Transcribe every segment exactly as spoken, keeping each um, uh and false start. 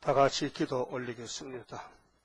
다 같이 기도 올리겠습니다.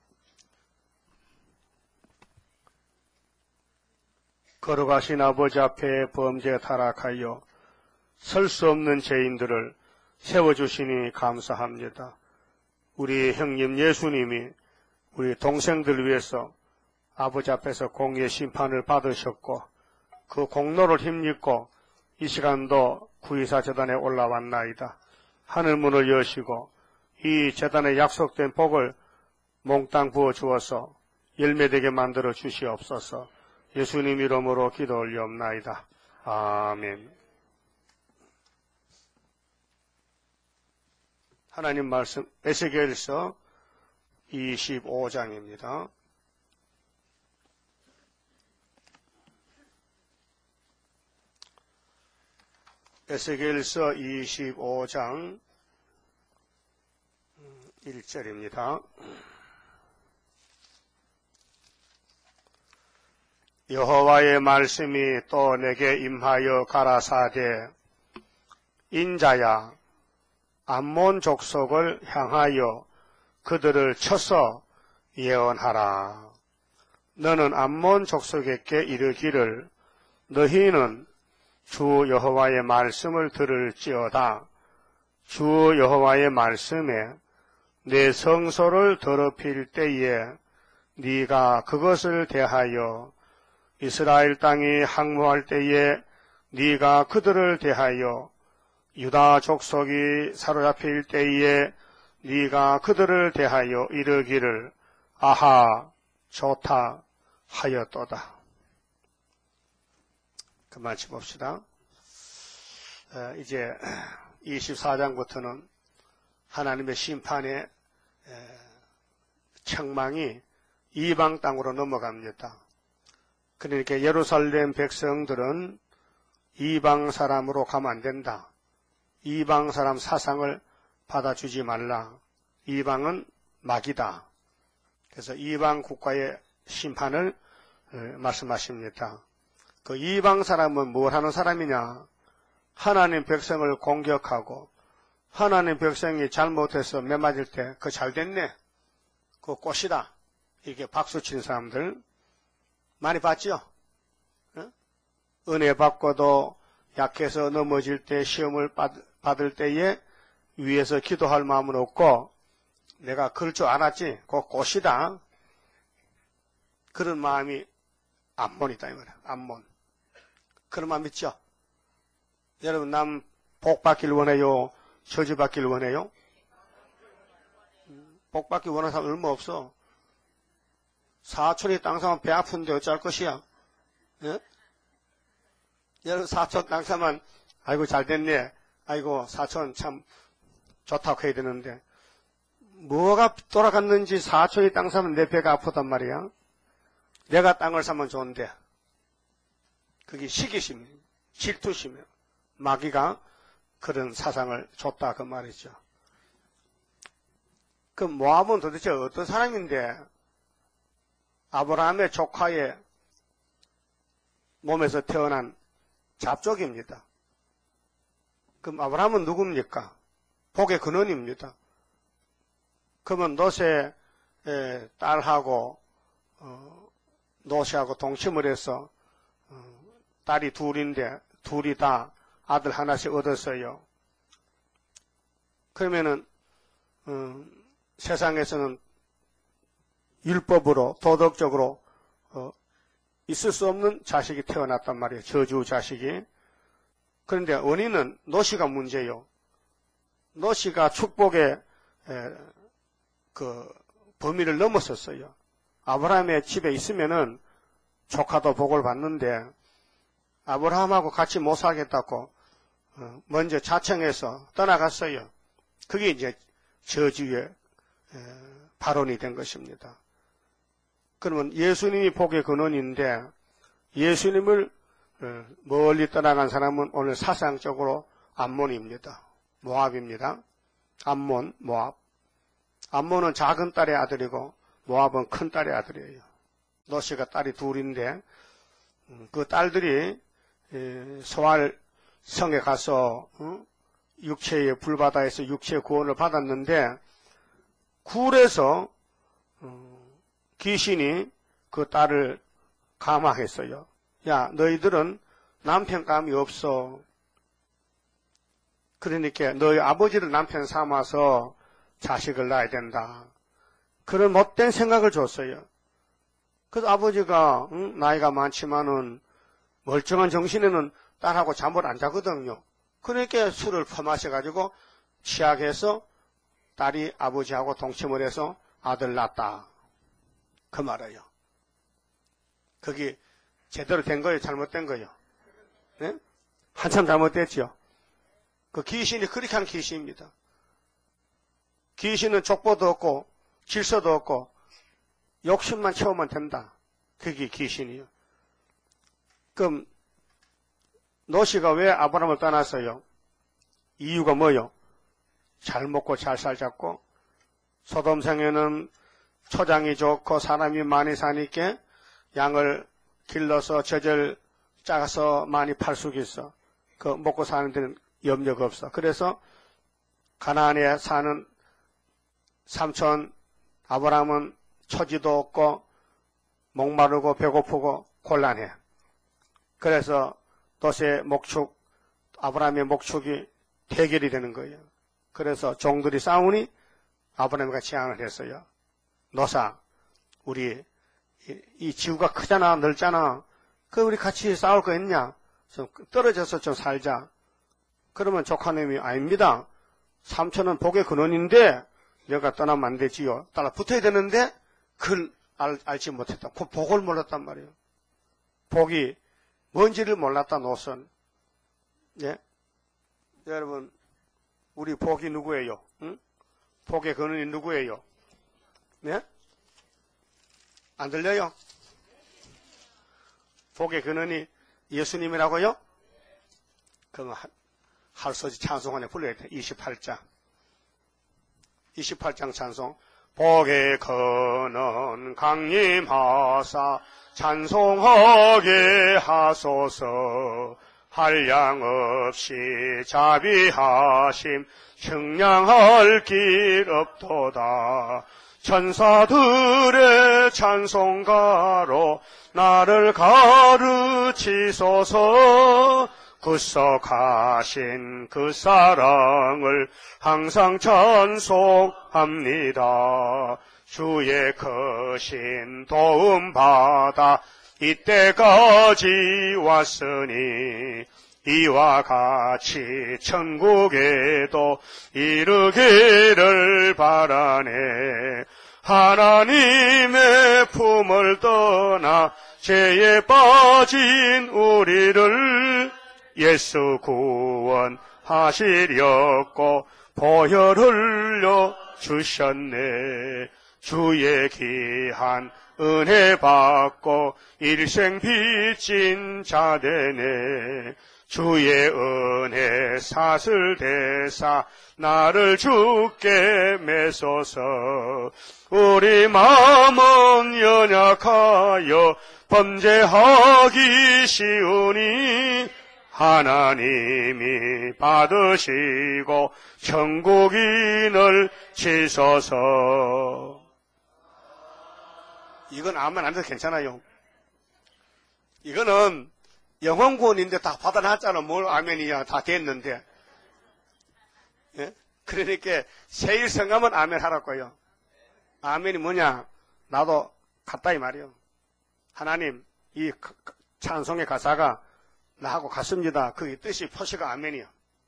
걸어가신 아버지 앞에 범죄 타락하여 설 수 없는 죄인들을 세워주시니 감사합니다. 우리 형님 예수님이 우리 동생들 위해서 아버지 앞에서 공의 심판을 받으셨고 그 공로를 힘입고 이 시간도 구이사 제단에 올라왔나이다. 하늘문을 여시고 이 제단에 약속된 복을 몽땅 부어 주어서 열매되게 만들어 주시옵소서. 예수님 이름으로 기도 올리옵나이다. 아멘. 하나님 말씀 에스겔서 이십오 장입니다. 에스겔서 이십오 장 일 절입니다. 여호와의 말씀이 또 내게 임하여 가라사대 인자야 암몬 족속을 향하여 그들을 쳐서 예언하라. 너는 암몬 족속에게 이르기를 너희는 주 여호와의 말씀을 들을지어다. 주 여호와의 말씀에 내 성소를 더럽힐 때에 네가 그것을 대하여 이스라엘 땅이 항모할 때에 네가 그들을 대하여 유다 족속이 사로잡힐 때에 네가 그들을 대하여 이르기를 아하 좋다 하였도다. 그만 짚읍시다. 이제 이십사 장부터는 하나님의 심판의 책망이 이방 땅으로 넘어갑니다. 그러니까 예루살렘 백성들은 이방 사람으로 가면 안 된다. 이방 사람 사상을 받아주지 말라. 이방은 마귀다. 그래서 이방 국가의 심판을 말씀하십니다. 그 이방 사람은 뭘 하는 사람이냐? 하나님 백성을 공격하고 하나님 백성이 잘못해서 매맞을 때 그 잘됐네. 그 꽃이다. 이게 박수 치는 사람들 많이 봤죠? 어? 은혜 받고도 약해서 넘어질 때 시험을 받, 받을 때에 위에서 기도할 마음은 없고 내가 그럴 줄 알았지. 그 꽃이다. 그런 마음이 암몬이다 이 말이야. 암몬. 그런 마음 있죠? 여러분 남 복 받길 원해요? 저주 받길 원해요? 복 받길 원하는 사람 얼마 없어. 사촌이 땅 사면 배 아픈데 어쩔 것이야? 예? 여러분 사촌 땅 사면 아이고 잘됐네. 아이고 사촌 참 좋다고 해야 되는데 뭐가 돌아갔는지 사촌이 땅 사면 내 배가 아프단 말이야. 내가 땅을 사면 좋은데 그게 시기심이에요. 질투심이에요. 마귀가 그런 사상을 줬다 그 말이죠. 그 모압은 도대체 어떤 사람인데 아브라함의 조카의 몸에서 태어난 잡족입니다. 그럼 아브라함은 누굽니까? 복의 근원입니다. 그러면 노세 딸하고 어, 노세하고 동침을 해서 어, 딸이 둘인데 둘이 다 아들 하나씩 얻었어요. 그러면은 어, 세상에서는 율법으로 도덕적으로 어, 있을 수 없는 자식이 태어났단 말이에요. 저주 자식이. 그런데 원인은 노시가 문제예요. 노시가 축복의 에, 그 범위를 넘었었어요. 아브라함의 집에 있으면은 조카도 복을 받는데 아브라함하고 같이 못 살겠다고 어, 먼저 자청해서 떠나갔어요. 그게 이제 저주의 에, 발언이 된 것입니다. 그러면 예수님이 복의 근원인데 예수님을 어, 멀리 떠나간 사람은 오늘 사상적으로 암몬입니다. 모압입니다. 암몬, 모압. 암몬은 작은 딸의 아들이고 모압은 큰 딸의 아들이에요. 노시가 딸이 둘인데 그 딸들이 소알 성에 가서 육체의 불바다에서 육체의 구원을 받았는데 굴에서 귀신이 그 딸을 감화했어요. 야, 너희들은 남편감이 없어. 그러니까 너희 아버지를 남편 삼아서 자식을 낳아야 된다. 그런 못된 생각을 줬어요. 그래서 아버지가 응? 나이가 많지만은 멀쩡한 정신에는 딸하고 잠을 안 자거든요. 그러니까 술을 퍼마셔가지고 취약해서 딸이 아버지하고 동침을 해서 아들 낳았다. 그 말이에요. 그게 제대로 된 거예요? 잘못된 거예요? 네? 한참 잘못됐죠. 그 귀신이 그렇게 한 귀신입니다. 귀신은 족보도 없고 질서도 없고 욕심만 채우면 된다. 그게 귀신이에요. 그럼 노시가 왜 아브라함을 떠났어요? 이유가 뭐요? 잘 먹고 잘 살자고 소돔성에는 초장이 좋고 사람이 많이 사니까 양을 길러서 젖을 짜서 많이 팔 수가 있어. 그 먹고 사는 데는 염려가 없어. 그래서 가나안에 사는 삼촌 아브라함은 처지도 없고 목마르고 배고프고 곤란해. 그래서 롯의 목축, 아브라함의 목축이 대결이 되는 거예요. 그래서 종들이 싸우니 아브라함과 제안을 했어요. 노사, 우리 이, 이 지구가 크잖아, 넓잖아. 그 우리 같이 싸울 거 있냐? 좀 떨어져서 좀 살자. 그러면 조카님이 아닙니다. 삼촌은 복의 근원인데 내가 떠나면 안 되지요. 따라 붙어야 되는데 그걸 알, 알지 못했다. 그 복을 몰랐단 말이에요. 복이 뭔지를 몰랐다 노선. 예? 여러분, 우리 복이 누구예요? 응? 복의 근원이 누구예요? 네? 안 들려요? 복의 근원이 예수님이라고요? 그럼 할서지 찬송 안에 불러야 돼. 이십팔 장. 이십팔 장 찬송. 복의 근원 강림하사 찬송하게 하소서. 한량없이 자비하심 측량할 길 없도다. 천사들의 찬송가로 나를 가르치소서. 구속하신 그 사랑을 항상 찬송합니다. 주의 크신 도움 받아 이때까지 왔으니 이와 같이 천국에도 이르기를 바라네. 하나님의 품을 떠나 죄에 빠진 우리를 예수 구원하시려고 보혈 흘려 주셨네. 주의 귀한 은혜 받고 일생 빚진 자 되네. 주의 은혜 사슬 대사 나를 주께 매소서. 우리 마음은 연약하여 범죄하기 쉬우니 하나님이 받으시고 천국인을 치소서. 이건 아멘 안 해도 괜찮아요. 이거는 영혼구원인데 다 받아놨잖아. 뭘 아멘이야. 다 됐는데. 예? 그러니까 세일 성가면 아멘 하라고요. 아멘이 뭐냐? 나도 같다 이 말이요. 하나님, 이 찬송의 가사가 나하고 같습니다. 그 뜻이 표시가 아멘이요.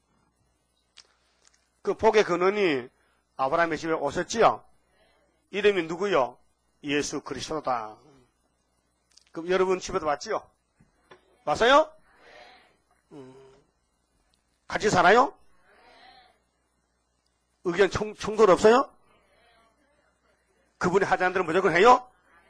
그 복의 근원이 아브라함의 집에 오셨지요? 이름이 누구요? 예수 그리스도다. 그럼 여러분 집에도 왔지요? 왔어요? 음, 같이 살아요? 의견 총, 충돌 없어요? 그분이 하자는 대로 무조건 해요?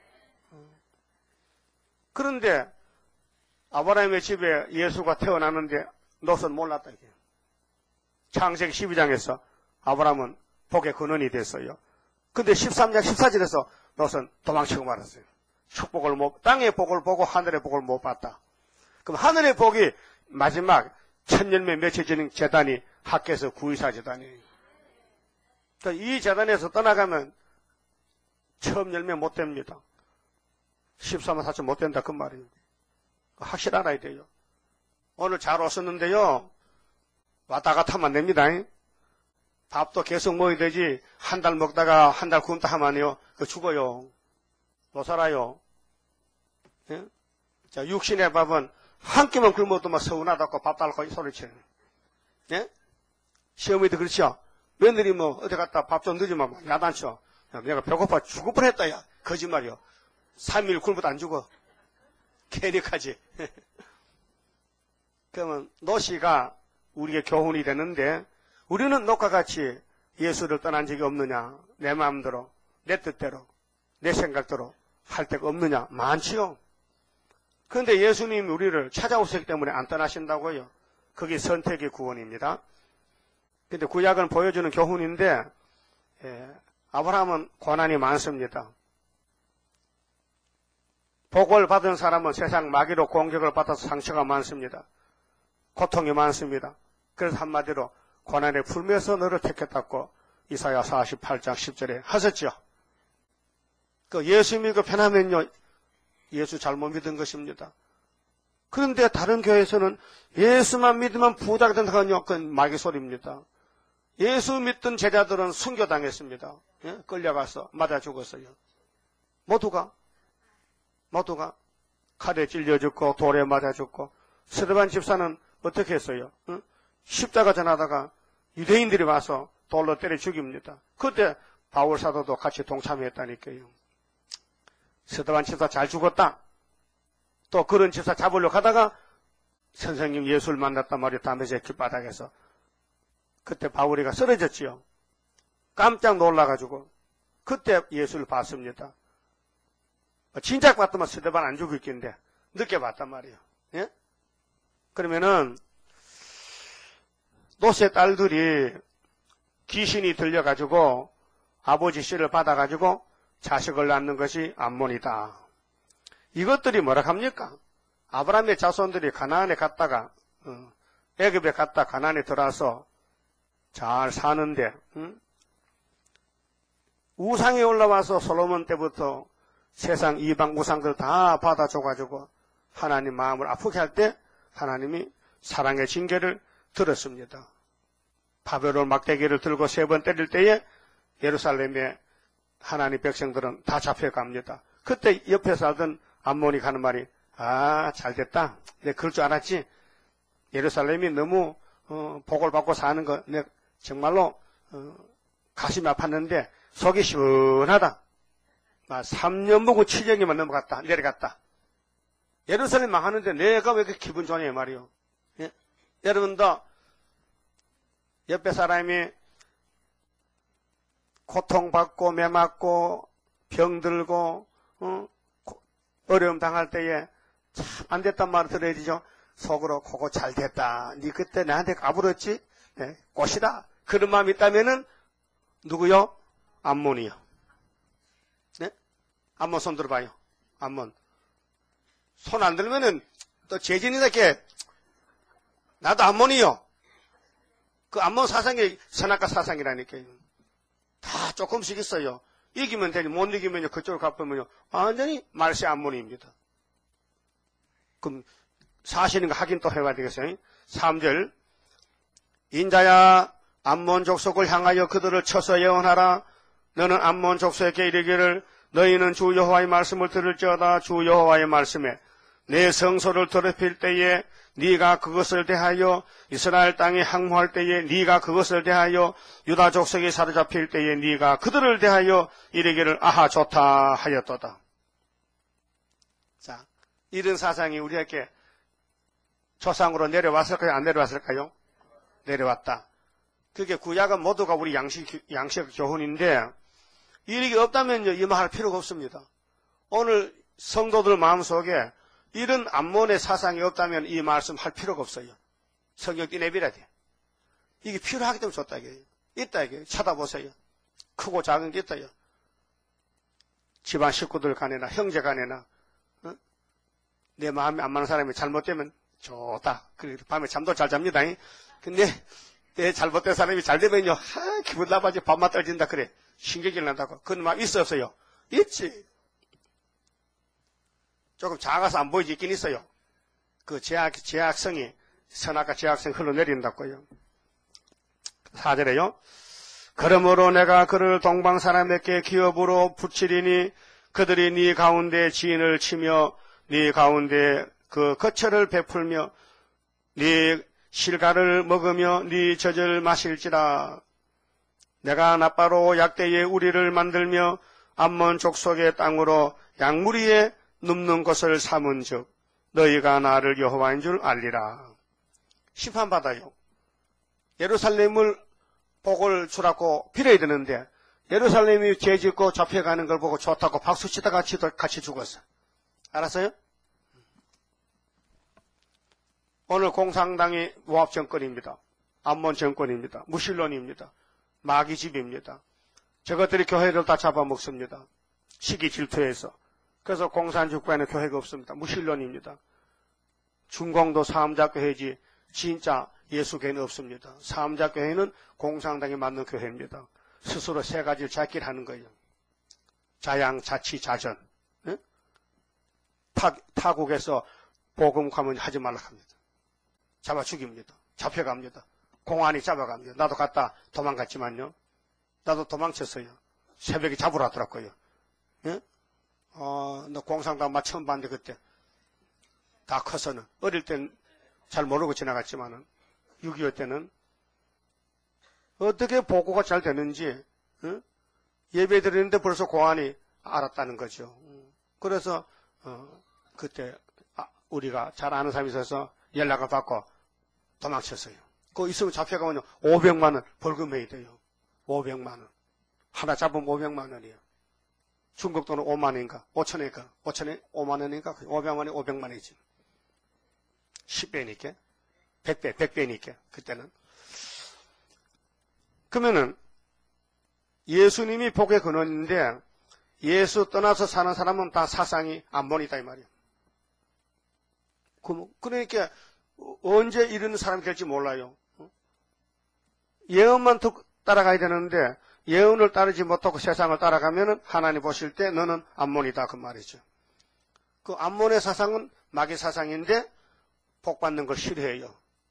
그런데 아브라함의 집에 예수가 태어나는데 롯은 몰랐다 이게. 창세기 십이 장에서 아브라함은 복의 근원이 됐어요. 근데 십삼 장 십사 절에서 롯은 도망치고 말았어요. 축복을 못, 땅의 복을 보고 하늘의 복을 못 봤다. 그럼 하늘의 복이 마지막 천년매 맺혀지는 재단이 학교에서 구이사 재단이에요. 이 재단에서 떠나가면 처음 열매 못 됩니다. 십삼만 사천 못 된다 그 말이에요. 확실 알아야 돼요. 오늘 잘 오셨는데요. 왔다 갔다 하면 안 됩니다. 밥도 계속 먹어야 되지. 한 달 먹다가 한 달 굶다 하면요. 그 죽어요. 못 살아요. 예? 자, 육신의 밥은 한 끼만 굶어도 막 서운하다고 밥 달라고 소리쳐요. 예? 시어머니도 그렇죠. 며느리 뭐 어디 갔다 밥 좀 늦으면 막 야단쳐. 야, 내가 배고파 죽을 뻔했다 야. 거짓말이요. 삼 일 굶어도 안 죽어. 캐릭하지. 그러면 노시가 우리의 교훈이 되는데 우리는 녹과 같이 예수를 떠난 적이 없느냐. 내 마음대로 내 뜻대로 내 생각대로 할 데가 없느냐. 많지요. 그런데 예수님이 우리를 찾아오셨기 때문에 안 떠나신다고요. 그게 선택의 구원입니다. 그런데 구약은 보여주는 교훈인데 예, 아브라함은 고난이 많습니다. 복을 받은 사람은 세상 마귀로 공격을 받아서 상처가 많습니다. 고통이 많습니다. 그래서 한마디로 고난에 풀면서 너를 택했다고 이사야 사십팔 장 십 절에 하셨죠. 그 예수 믿고 편하면요. 예수 잘못 믿은 것입니다. 그런데 다른 교회에서는 예수만 믿으면 부자가 된다고요. 그건 마귀 소리입니다. 예수 믿던 제자들은 순교당했습니다. 예? 끌려가서 맞아 죽었어요. 모두가 모두가 칼에 찔려 죽고 돌에 맞아 죽고 스데반 집사는 어떻게 했어요? 응? 십자가 전하다가 유대인들이 와서 돌로 때려 죽입니다. 그때 바울 사도도 같이 동참했다니까요. 스데반 집사 잘 죽었다. 또 그런 집사 잡으려고 하다가 선생님 예수를 만났단 말이에요. 담에색 길바닥에서. 그때 바울이가 쓰러졌지요. 깜짝 놀라가지고 그때 예수를 봤습니다. 진작 봤더만 스데반 안 죽었겠는데 늦게 봤단 말이에요. 예? 그러면은 노세 딸들이 귀신이 들려가지고 아버지 씨를 받아가지고 자식을 낳는 것이 암몬이다. 이것들이 뭐라 합니까? 아브라함의 자손들이 가나안에 갔다가 어, 애굽에 갔다 가나안에 들어와서 잘 사는데 응? 우상에 올라와서 솔로몬 때부터 세상 이방 우상들 다 받아줘가지고 하나님 마음을 아프게 할 때 하나님이 사랑의 징계를 들었습니다. 바벨론 막대기를 들고 세 번 때릴 때에 예루살렘에 하나님 백성들은 다 잡혀갑니다. 그때 옆에 살던 암몬이 가는 말이 아 잘됐다. 내가 그럴 줄 알았지. 예루살렘이 너무 어, 복을 받고 사는 거 내가 정말로 어, 가슴이 아팠는데 속이 시원하다. 삼 년 먹고 칠 년이만 넘어갔다. 내려갔다. 예루살렘 망하는데 내가 왜 그렇게 기분 좋냐 말이요. 예? 여러분도 옆에 사람이 고통받고 매맞고 병들고 어? 어려움 당할 때에 참 안 됐단 말을 들어야 되죠. 속으로 그거 잘 됐다. 니 그때 나한테 까불었지? 네, 꽃이다. 그런 마음이 있다면은 누구요? 암몬이요. 네? 암몬 손 들어봐요. 암몬. 손 안 들면은 또 재진이답게 나도 암몬이요. 그 암몬 사상이 선악과 사상이라니까요. 다 조금씩 있어요. 이기면 되니 못 이기면요 그쪽으로 가보면요 완전히 말세 암몬입니다. 그럼 사실인가 확인 또 해봐야 되겠어요. 삼 절 인자야 암몬 족속을 향하여 그들을 쳐서 예언하라. 너는 암몬 족속에게 이르기를 너희는 주 여호와의 말씀을 들을지어다. 주 여호와의 말씀에 내 성소를 더럽힐 때에 네가 그것을 대하여 이스라엘 땅에 항모할 때에 네가 그것을 대하여 유다 족속이 사로잡힐 때에 네가 그들을 대하여 이르기를 아하 좋다 하였도다. 자, 이런 사상이 우리에게 조상으로 내려왔을까요? 안 내려왔을까요? 내려왔다. 그게 구약은 모두가 우리 양식, 양식 교훈인데 이력이 없다면요 임할 필요가 없습니다. 오늘 성도들 마음속에 이런 암몬의 사상이 없다면 이 말씀 할 필요가 없어요. 성경 띠내비라 돼. 이게 필요하기 때문에 좋다 이게. 있다 이게. 찾아보세요. 크고 작은 게 있다요. 집안 식구들 간에나 형제 간에나 어? 내 마음에 안 맞는 사람이 잘못되면 좋다. 그래 밤에 잠도 잘 잡니다. 근데 내 잘못된 사람이 잘 되면요, 하, 기분 나빠지, 밥맛 떨어진다, 그래. 신경질 난다고. 그건 막 있어, 없어요? 있지. 조금 작아서 안 보이지, 있긴 있어요. 그 제약, 제약성이, 선악과 제약성이 흘러내린다고요. 사 절에요. 그러므로 내가 그를 동방 사람에게 기업으로 붙이리니 그들이 네 가운데 지인을 치며 네 가운데 그 거처를 베풀며 네 실가를 먹으며 네 젖을 마실지라. 내가 나빠로 약대의 우리를 만들며 암몬 족속의 땅으로 양무리에 눕는 것을 삼은즉 너희가 나를 여호와인 줄 알리라. 심판받아요. 예루살렘을 복을 주라고 빌어야 되는데 예루살렘이 죄짓고 잡혀가는 걸 보고 좋다고 박수치다가 같이, 같이 죽었어. 알았어요? 오늘 공산당이 모압 정권입니다. 암몬 정권입니다. 무신론입니다. 마귀집입니다. 저것들이 교회를 다 잡아먹습니다. 시기 질투해서. 그래서 공산주권에는 교회가 없습니다. 무신론입니다. 중공도 사암자교회지 진짜 예수교회는 없습니다. 사암자교회는 공산당이 만든 교회입니다. 스스로 세 가지를 잡기를 하는 거예요. 자양, 자치, 자전. 네? 타, 타국에서 복음 가면 하지 말라 합니다. 잡아 죽입니다. 잡혀갑니다. 공안이 잡아갑니다. 나도 갔다 도망갔지만요. 나도 도망쳤어요. 새벽에 잡으러 하더라고요. 예? 어, 너 공산당 맛 처음 봤는데 그때 다 커서는 어릴 땐 잘 모르고 지나갔지만은 육이오 때는 어떻게 보고가 잘 되는지 어? 예배 드리는데 벌써 공안이 알았다는 거죠. 그래서 어, 그때 아, 우리가 잘 아는 사람이 있어서 연락을 받고 도망쳤어요. 그거 있으면 잡혀가면 오백만 원 벌금해야 돼요. 오백만 원. 하나 잡으면 오백만 원이에요. 중국 돈은 오만 원인가? 오천 원인가? 오천 원, 오만 원인가? 오백만 원이 오백만 원이지. 십 배니까. 백 배, 백 배니까. 그때는. 그러면은 예수님이 복의 근원인데 예수 떠나서 사는 사람은 다 사상이 암몬이다 이 말이에요. 그러니까 언제 이런 사람이 될지 몰라요. 예언만 따라가야 되는데 예언을 따르지 못하고 세상을 따라가면은 하나님 보실 때 너는 암몬이다 그 말이죠. 그 암몬의 사상은 마귀 사상인데 복 받는 걸 싫어해요.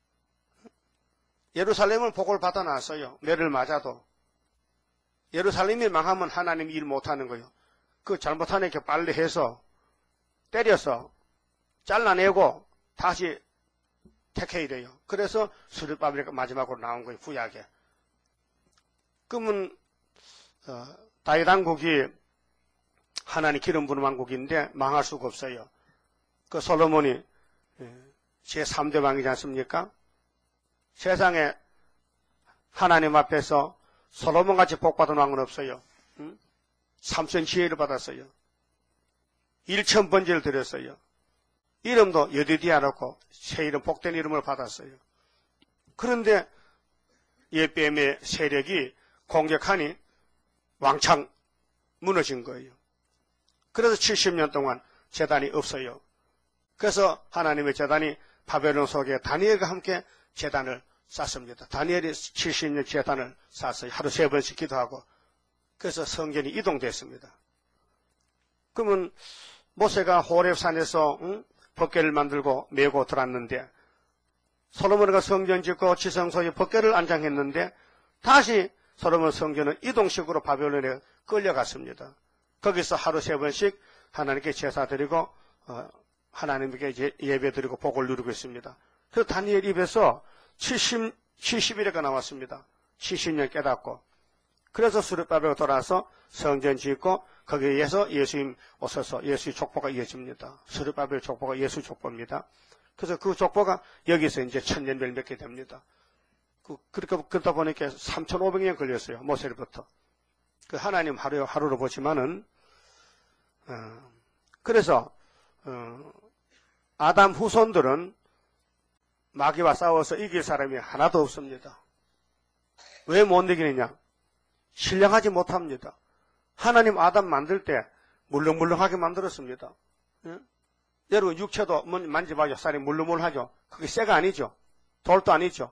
예루살렘은 복을 받아놨어요. 매를 맞아도. 예루살렘이 망하면 하나님이 일 못하는 거예요. 그 잘못한 애게 빨래해서 때려서 잘라내고 다시 택해야 돼요. 그래서 수르바벨이 마지막으로 나온 거예요. 구약에. 그러면 어, 다윗 왕국이 하나님 기름 부은 왕국인데 망할 수가 없어요. 그 솔로몬이 제삼 대 왕이지 않습니까? 세상에 하나님 앞에서 솔로몬같이 복받은 왕은 없어요. 응? 삼천 지혜를 받았어요. 일천 번제를 드렸어요. 이름도 여디디아라고 새 이름 복된 이름을 받았어요. 그런데 예뱀의 세력이 공격하니 왕창 무너진 거예요. 그래서 칠십 년 동안 제단이 없어요. 그래서 하나님의 제단이 바벨론 속에 다니엘과 함께 제단을 쌓습니다. 다니엘이 칠십 년 제단을 쌓았어요. 하루 세 번씩 기도하고. 그래서 성전이 이동됐습니다. 그러면 모세가 호렙산에서 응? 법궤를 만들고 메고 들었는데 솔로몬이가 성전 짓고 지성소에 법궤를 안장했는데 다시 솔로몬 성전은 이동식으로 바벨론에 끌려갔습니다. 거기서 하루 세 번씩 하나님께 제사 드리고 어, 하나님께 예배 드리고 복을 누리고 있습니다. 그 다니엘 입에서 칠십, 칠십 일회가 나왔습니다. 칠십 년 깨닫고. 그래서 수르바벨로 돌아와서 성전 짓고 거기에서 예수님 오셔서 예수의 족보가 이어집니다. 수르바벨 족보가 예수 족보입니다. 그래서 그 족보가 여기서 이제 천년별 맺게 됩니다. 그, 그렇게, 그러다 보니까 삼천오백 년 걸렸어요. 모세로부터. 그 하나님 하루, 하루로 보지만은, 어, 그래서, 어, 아담 후손들은 마귀와 싸워서 이길 사람이 하나도 없습니다. 왜 못 이기느냐? 신령하지 못합니다. 하나님 아담 만들 때 물렁물렁하게 만들었습니다. 예? 여러분 육체도 만져봐요. 쌀이 물렁물렁하죠. 그게 쇠가 아니죠. 돌도 아니죠.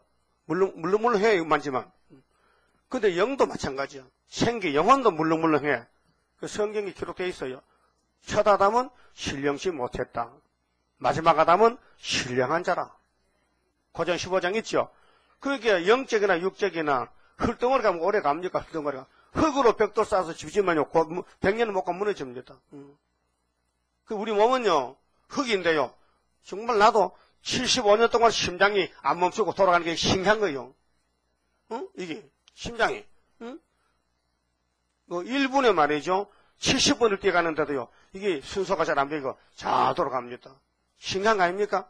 물렁, 물렁물렁해, 이만지만. 근데 영도 마찬가지야. 생기, 영혼도 물렁물렁해. 그 성경이 기록되어 있어요. 첫 아담은 신령치 못했다. 마지막 아담은 신령한 자라. 고전 십오 장 있죠? 그게 영적이나 육적이나 흙덩어리 가면 오래 갑니까? 흙덩어리가. 흙으로 벽돌 쌓아서 집지만요. 백 년을 못 가 무너집니다. 그 우리 몸은요, 흙인데요. 정말 나도 칠십오 년 동안 심장이 안 멈추고 돌아가는 게 신기한 거예요. 응? 이게, 심장이. 응? 뭐 일 분에 말이죠. 칠십 분을 뛰어가는데도요. 이게 순서가 잘 안 되고 잘 돌아갑니다. 신기한 거 아닙니까?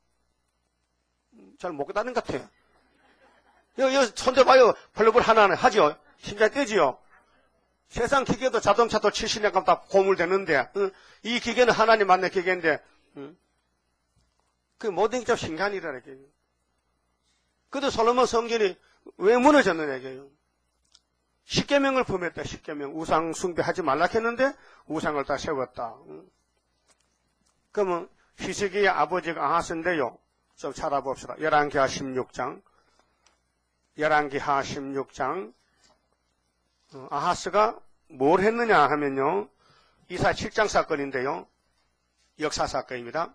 잘 못 가다는 것 같아요. 여기, 여기 손대봐요. 벌벌 하나는 하죠. 심장이 뛰지요. 세상 기계도 자동차도 칠십 년 가면 다 고물되는데, 응? 이 기계는 하나님 만난 기계인데, 응? 그 모든 게 좀 신기한 일이라 이게요. 그래도 솔로몬 성전이 왜 무너졌느냐 이게요. 십계명을 범했다. 십계명. 우상 숭배하지 말라 했는데 우상을 다 세웠다. 응? 그러면 히스기야의 아버지가 아하스인데요. 좀 찾아봅시다. 열왕기하 십육 장. 열왕기하 십육 장. 아하스가 뭘 했느냐 하면요. 이사 칠 장 사건인데요. 역사 사건입니다.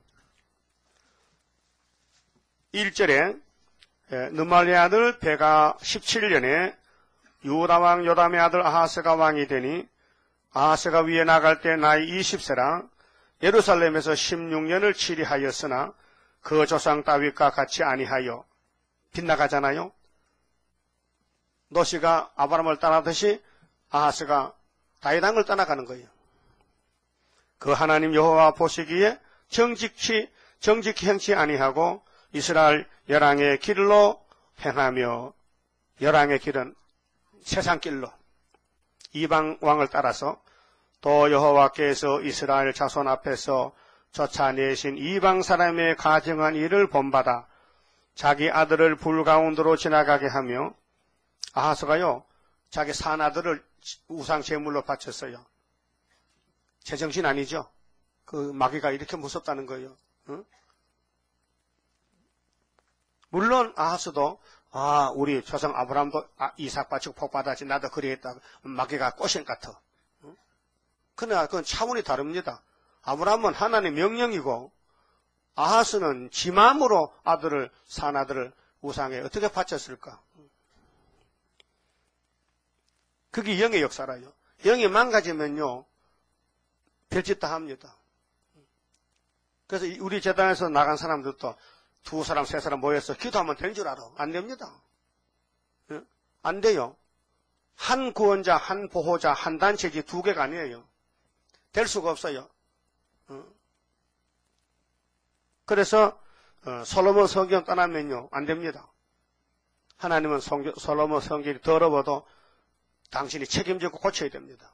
일 절에 느말리의 아들 베가 십칠 년에 유다왕 요담의 아들 아하스가 왕이 되니 아하스가 위에 나갈 때 나이 이십 세라 예루살렘에서 십육 년을 치리하였으나 그 조상 다윗과 같이 아니하여 빗나가잖아요. 노시가 아브라함을 떠나듯이 아하스가 다윗 왕을 떠나가는 거예요. 그 하나님 여호와 보시기에 정직히 정직히 행치 아니하고 이스라엘 열왕의 길로 행하며 열왕의 길은 세상 길로 이방 왕을 따라서 또 여호와께서 이스라엘 자손 앞에서 쫓아내신 이방 사람의 가증한 일을 본받아 자기 아들을 불 가운데로 지나가게 하며 아하스가요 자기 사나들을 우상 제물로 바쳤어요. 제정신 아니죠? 그 마귀가 이렇게 무섭다는 거예요. 응? 물론 아하스도 아 우리 조상 아브라함도 아, 이삭 바치고 복 받았지 나도 그러겠다. 마귀가 꼬신 것 같아. 응? 그러나 그건 차원이 다릅니다. 아브라함은 하나님의 명령이고 아하스는 지 마음으로 아들을 사나들을 우상에 어떻게 바쳤을까? 그게 영의 역사라요. 영이 망가지면요 별짓 다 합니다. 그래서 우리 재단에서 나간 사람들도 두 사람, 세 사람 모여서 기도하면 된 줄 알아. 안 됩니다. 안 돼요. 한 구원자, 한 보호자, 한 단체지 두 개가 아니에요. 될 수가 없어요. 그래서 솔로몬 성경 떠나면요 안 됩니다. 하나님은 성경, 솔로몬 성경이 더러워도 당신이 책임지고 고쳐야 됩니다.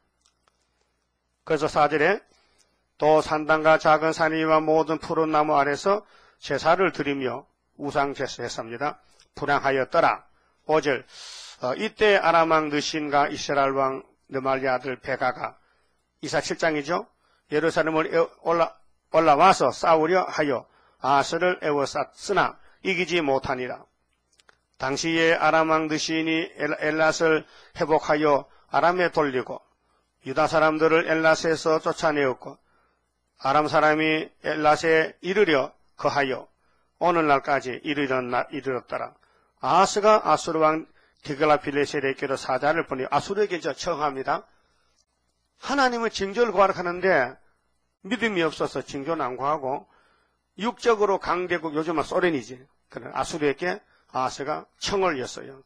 그래서 사 절에 또 산당과 작은 산 위와 모든 푸른 나무 아래서 제사를 드리며 우상 제사했습니다. 불행하였더라. 오 절 어, 이때 아람 왕 느신과 이스라엘 왕 느말리 아들 베가가 이사 칠 장이죠. 예루살렘을 올라, 올라와서 싸우려 하여 아하스를 에워쌌으나 이기지 못하니라. 당시에 아람 왕 느신이 엘랏을 회복하여 아람에 돌리고 유다 사람들을 엘랏에서 쫓아내었고 아람 사람이 엘랏에 이르려 거하여 오늘날까지 이르던 날 이르렀더라. 아하스가 아수르 왕 디글라필레셀에게로 사자를 보내 아수르에게 청합니다. 하나님은 징조를 구하러 가는데 믿음이 없어서 징조는 안 구하고 육적으로 강대국 요즘은 소련이지. 그런 아수르에게 아하스가 청을 였어요.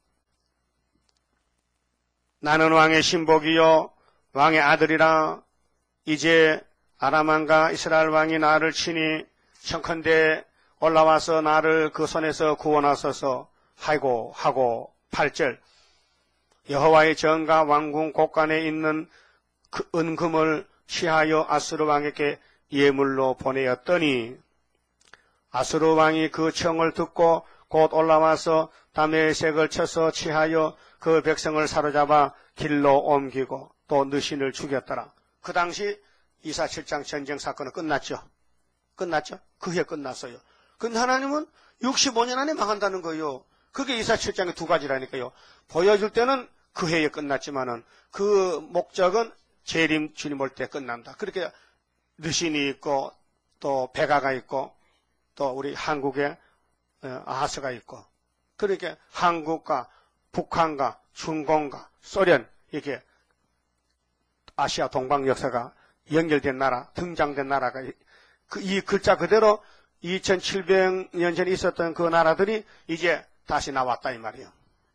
나는 왕의 신복이요 왕의 아들이라. 이제 아람 왕과 이스라엘 왕이 나를 치니 청컨대 올라와서 나를 그 손에서 구원하소서 하고 하고 팔 절 여호와의 전과 왕궁 곳간에 있는 그 은금을 취하여 아수르 왕에게 예물로 보내었더니 아수르 왕이 그 청을 듣고 곧 올라와서 다메섹을 쳐서 취하여 그 백성을 사로잡아 길로 옮기고 또 느신을 죽였더라. 그 당시 이사 칠 장 전쟁 사건은 끝났죠. 끝났죠. 그해 끝났어요. 근데 하나님은 육십오 년 안에 망한다는 거예요. 그게 이사야 칠 장의 두 가지라니까요. 보여줄 때는 그 해에 끝났지만은 그 목적은 재림 주님 올 때 끝난다. 그렇게 르신이 있고 또 베가가 있고 또 우리 한국에 아하스가 있고 그렇게 한국과 북한과 중공과 소련 이렇게 아시아 동방 역사가 연결된 나라, 등장된 나라가 그 이 글자 그대로 이천칠백 년 전에 있었던 그 나라들이 이제 다시 나왔다 이 말이에요.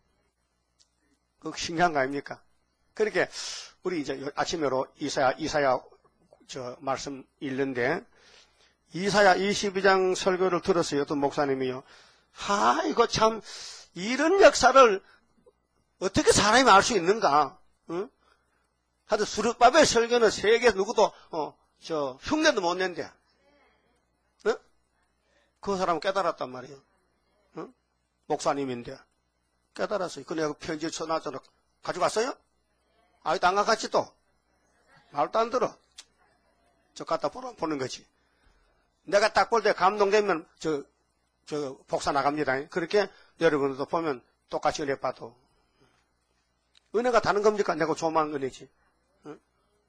그 신기한 거 아닙니까? 그렇게 우리 이제 아침으로 이사야 이사야 저 말씀 읽는데 이사야 이십이 장 설교를 들었어요. 어떤 목사님이요. 아 이거 참 이런 역사를 어떻게 사람이 알 수 있는가? 응? 하여튼 수르바벨 설교는 세계에서 누구도 어, 저 흉내도 못 낸대. 응? 그 사람은 깨달았단 말이에요. 응? 목사님인데 깨달았어요. 그 내가 편지 쳐놨잖아. 가져갔어요? 아직도 안 가갔지 또? 말도 안 들어. 저 갖다 보러 보는 거지. 내가 딱 볼 때 감동되면 저, 저 복사 나갑니다. 그렇게 여러분들도 보면 똑같이 은혜 봐도. 은혜가 다른 겁니까? 내가 조망 은혜지. 응?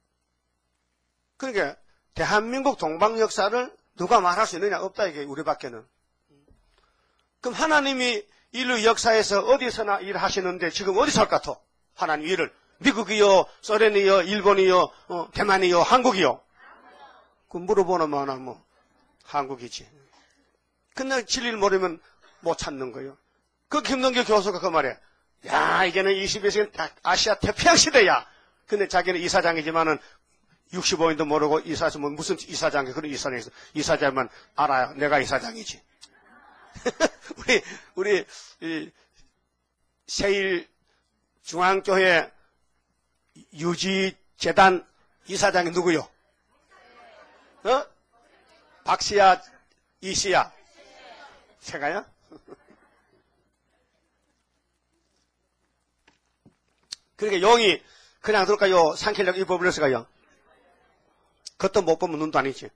그러니까 대한민국 동방 역사를 누가 말할 수 있느냐? 없다 이게 우리밖에는. 그럼 하나님이 인류 역사에서 어디서나 일하시는데 지금 어디서 할 것 같아? 하나님 일을. 미국이요, 소련이요, 일본이요, 어, 대만이요, 한국이요. 그 물어보는 만한 뭐 한국이지. 근데 진리를 모르면 못 찾는 거예요. 그 김동규 교수가 그 말에 야 이제는 이십일 세기 아시아 태평양 시대야. 근데 자기는 이사장이지만은 육십오 년도 모르고 이사장 뭐 무슨 이사장이 그런 이사장이 있어. 이사장만 알아요. 내가 이사장이지. 우리 우리 이 세일 중앙교회 유지재단 이사장이 누구요? 어? 박씨야, 이씨야? 제가요? 그러니까 용이 그냥 들을까요? 상킬력 입어버렸을까요? 그것도 못 보면 눈도 아니지.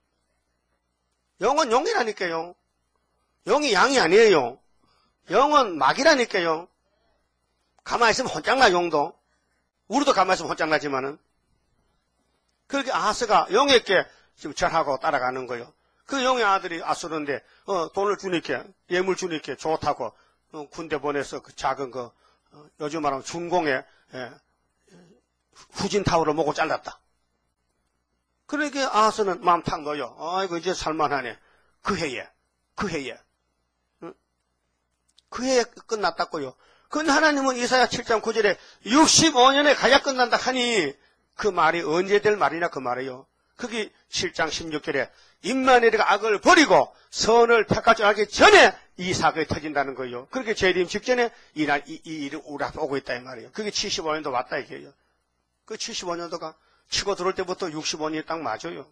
용은 용이라니까요. 용이 양이 아니에요. 용은 막이라니까요. 가만히 있으면 혼짝나 용도. 우리도 가만히 있으면 혼짝나지만은. 그렇게 아하스가 용에게 지금 절하고 따라가는 거예요. 그 용의 아들이 아수르인데 어, 돈을 주니까 예물 주니까 좋다고 어, 군대 보내서 그 작은 그 어, 요즘 말하면 중공의 예, 후진 타워를 먹고 잘랐다. 그러니까 아하스는 마음 탁 놓여. 아이고 이제 살만하네. 그 해에 그 해에 응? 그 해에 끝났다고요. 근데 하나님은 이사야 칠 장 구 절에 육십오 년에 가야 끝난다 하니 그 말이 언제 될 말이냐 그 말이에요. 그게 칠 장 십육 절에 임마누엘이가 악을 버리고 선을 택하지 하기 전에 이 사건이 터진다는 거예요. 그렇게 재림 직전에 이날 이, 이 일이 우리 앞에 오고 있다 이 말이에요. 그게 칠십오 년도 왔다 이게요. 그 칠십오 년도가 치고 들어올 때부터 육십오 년이 딱 맞아요.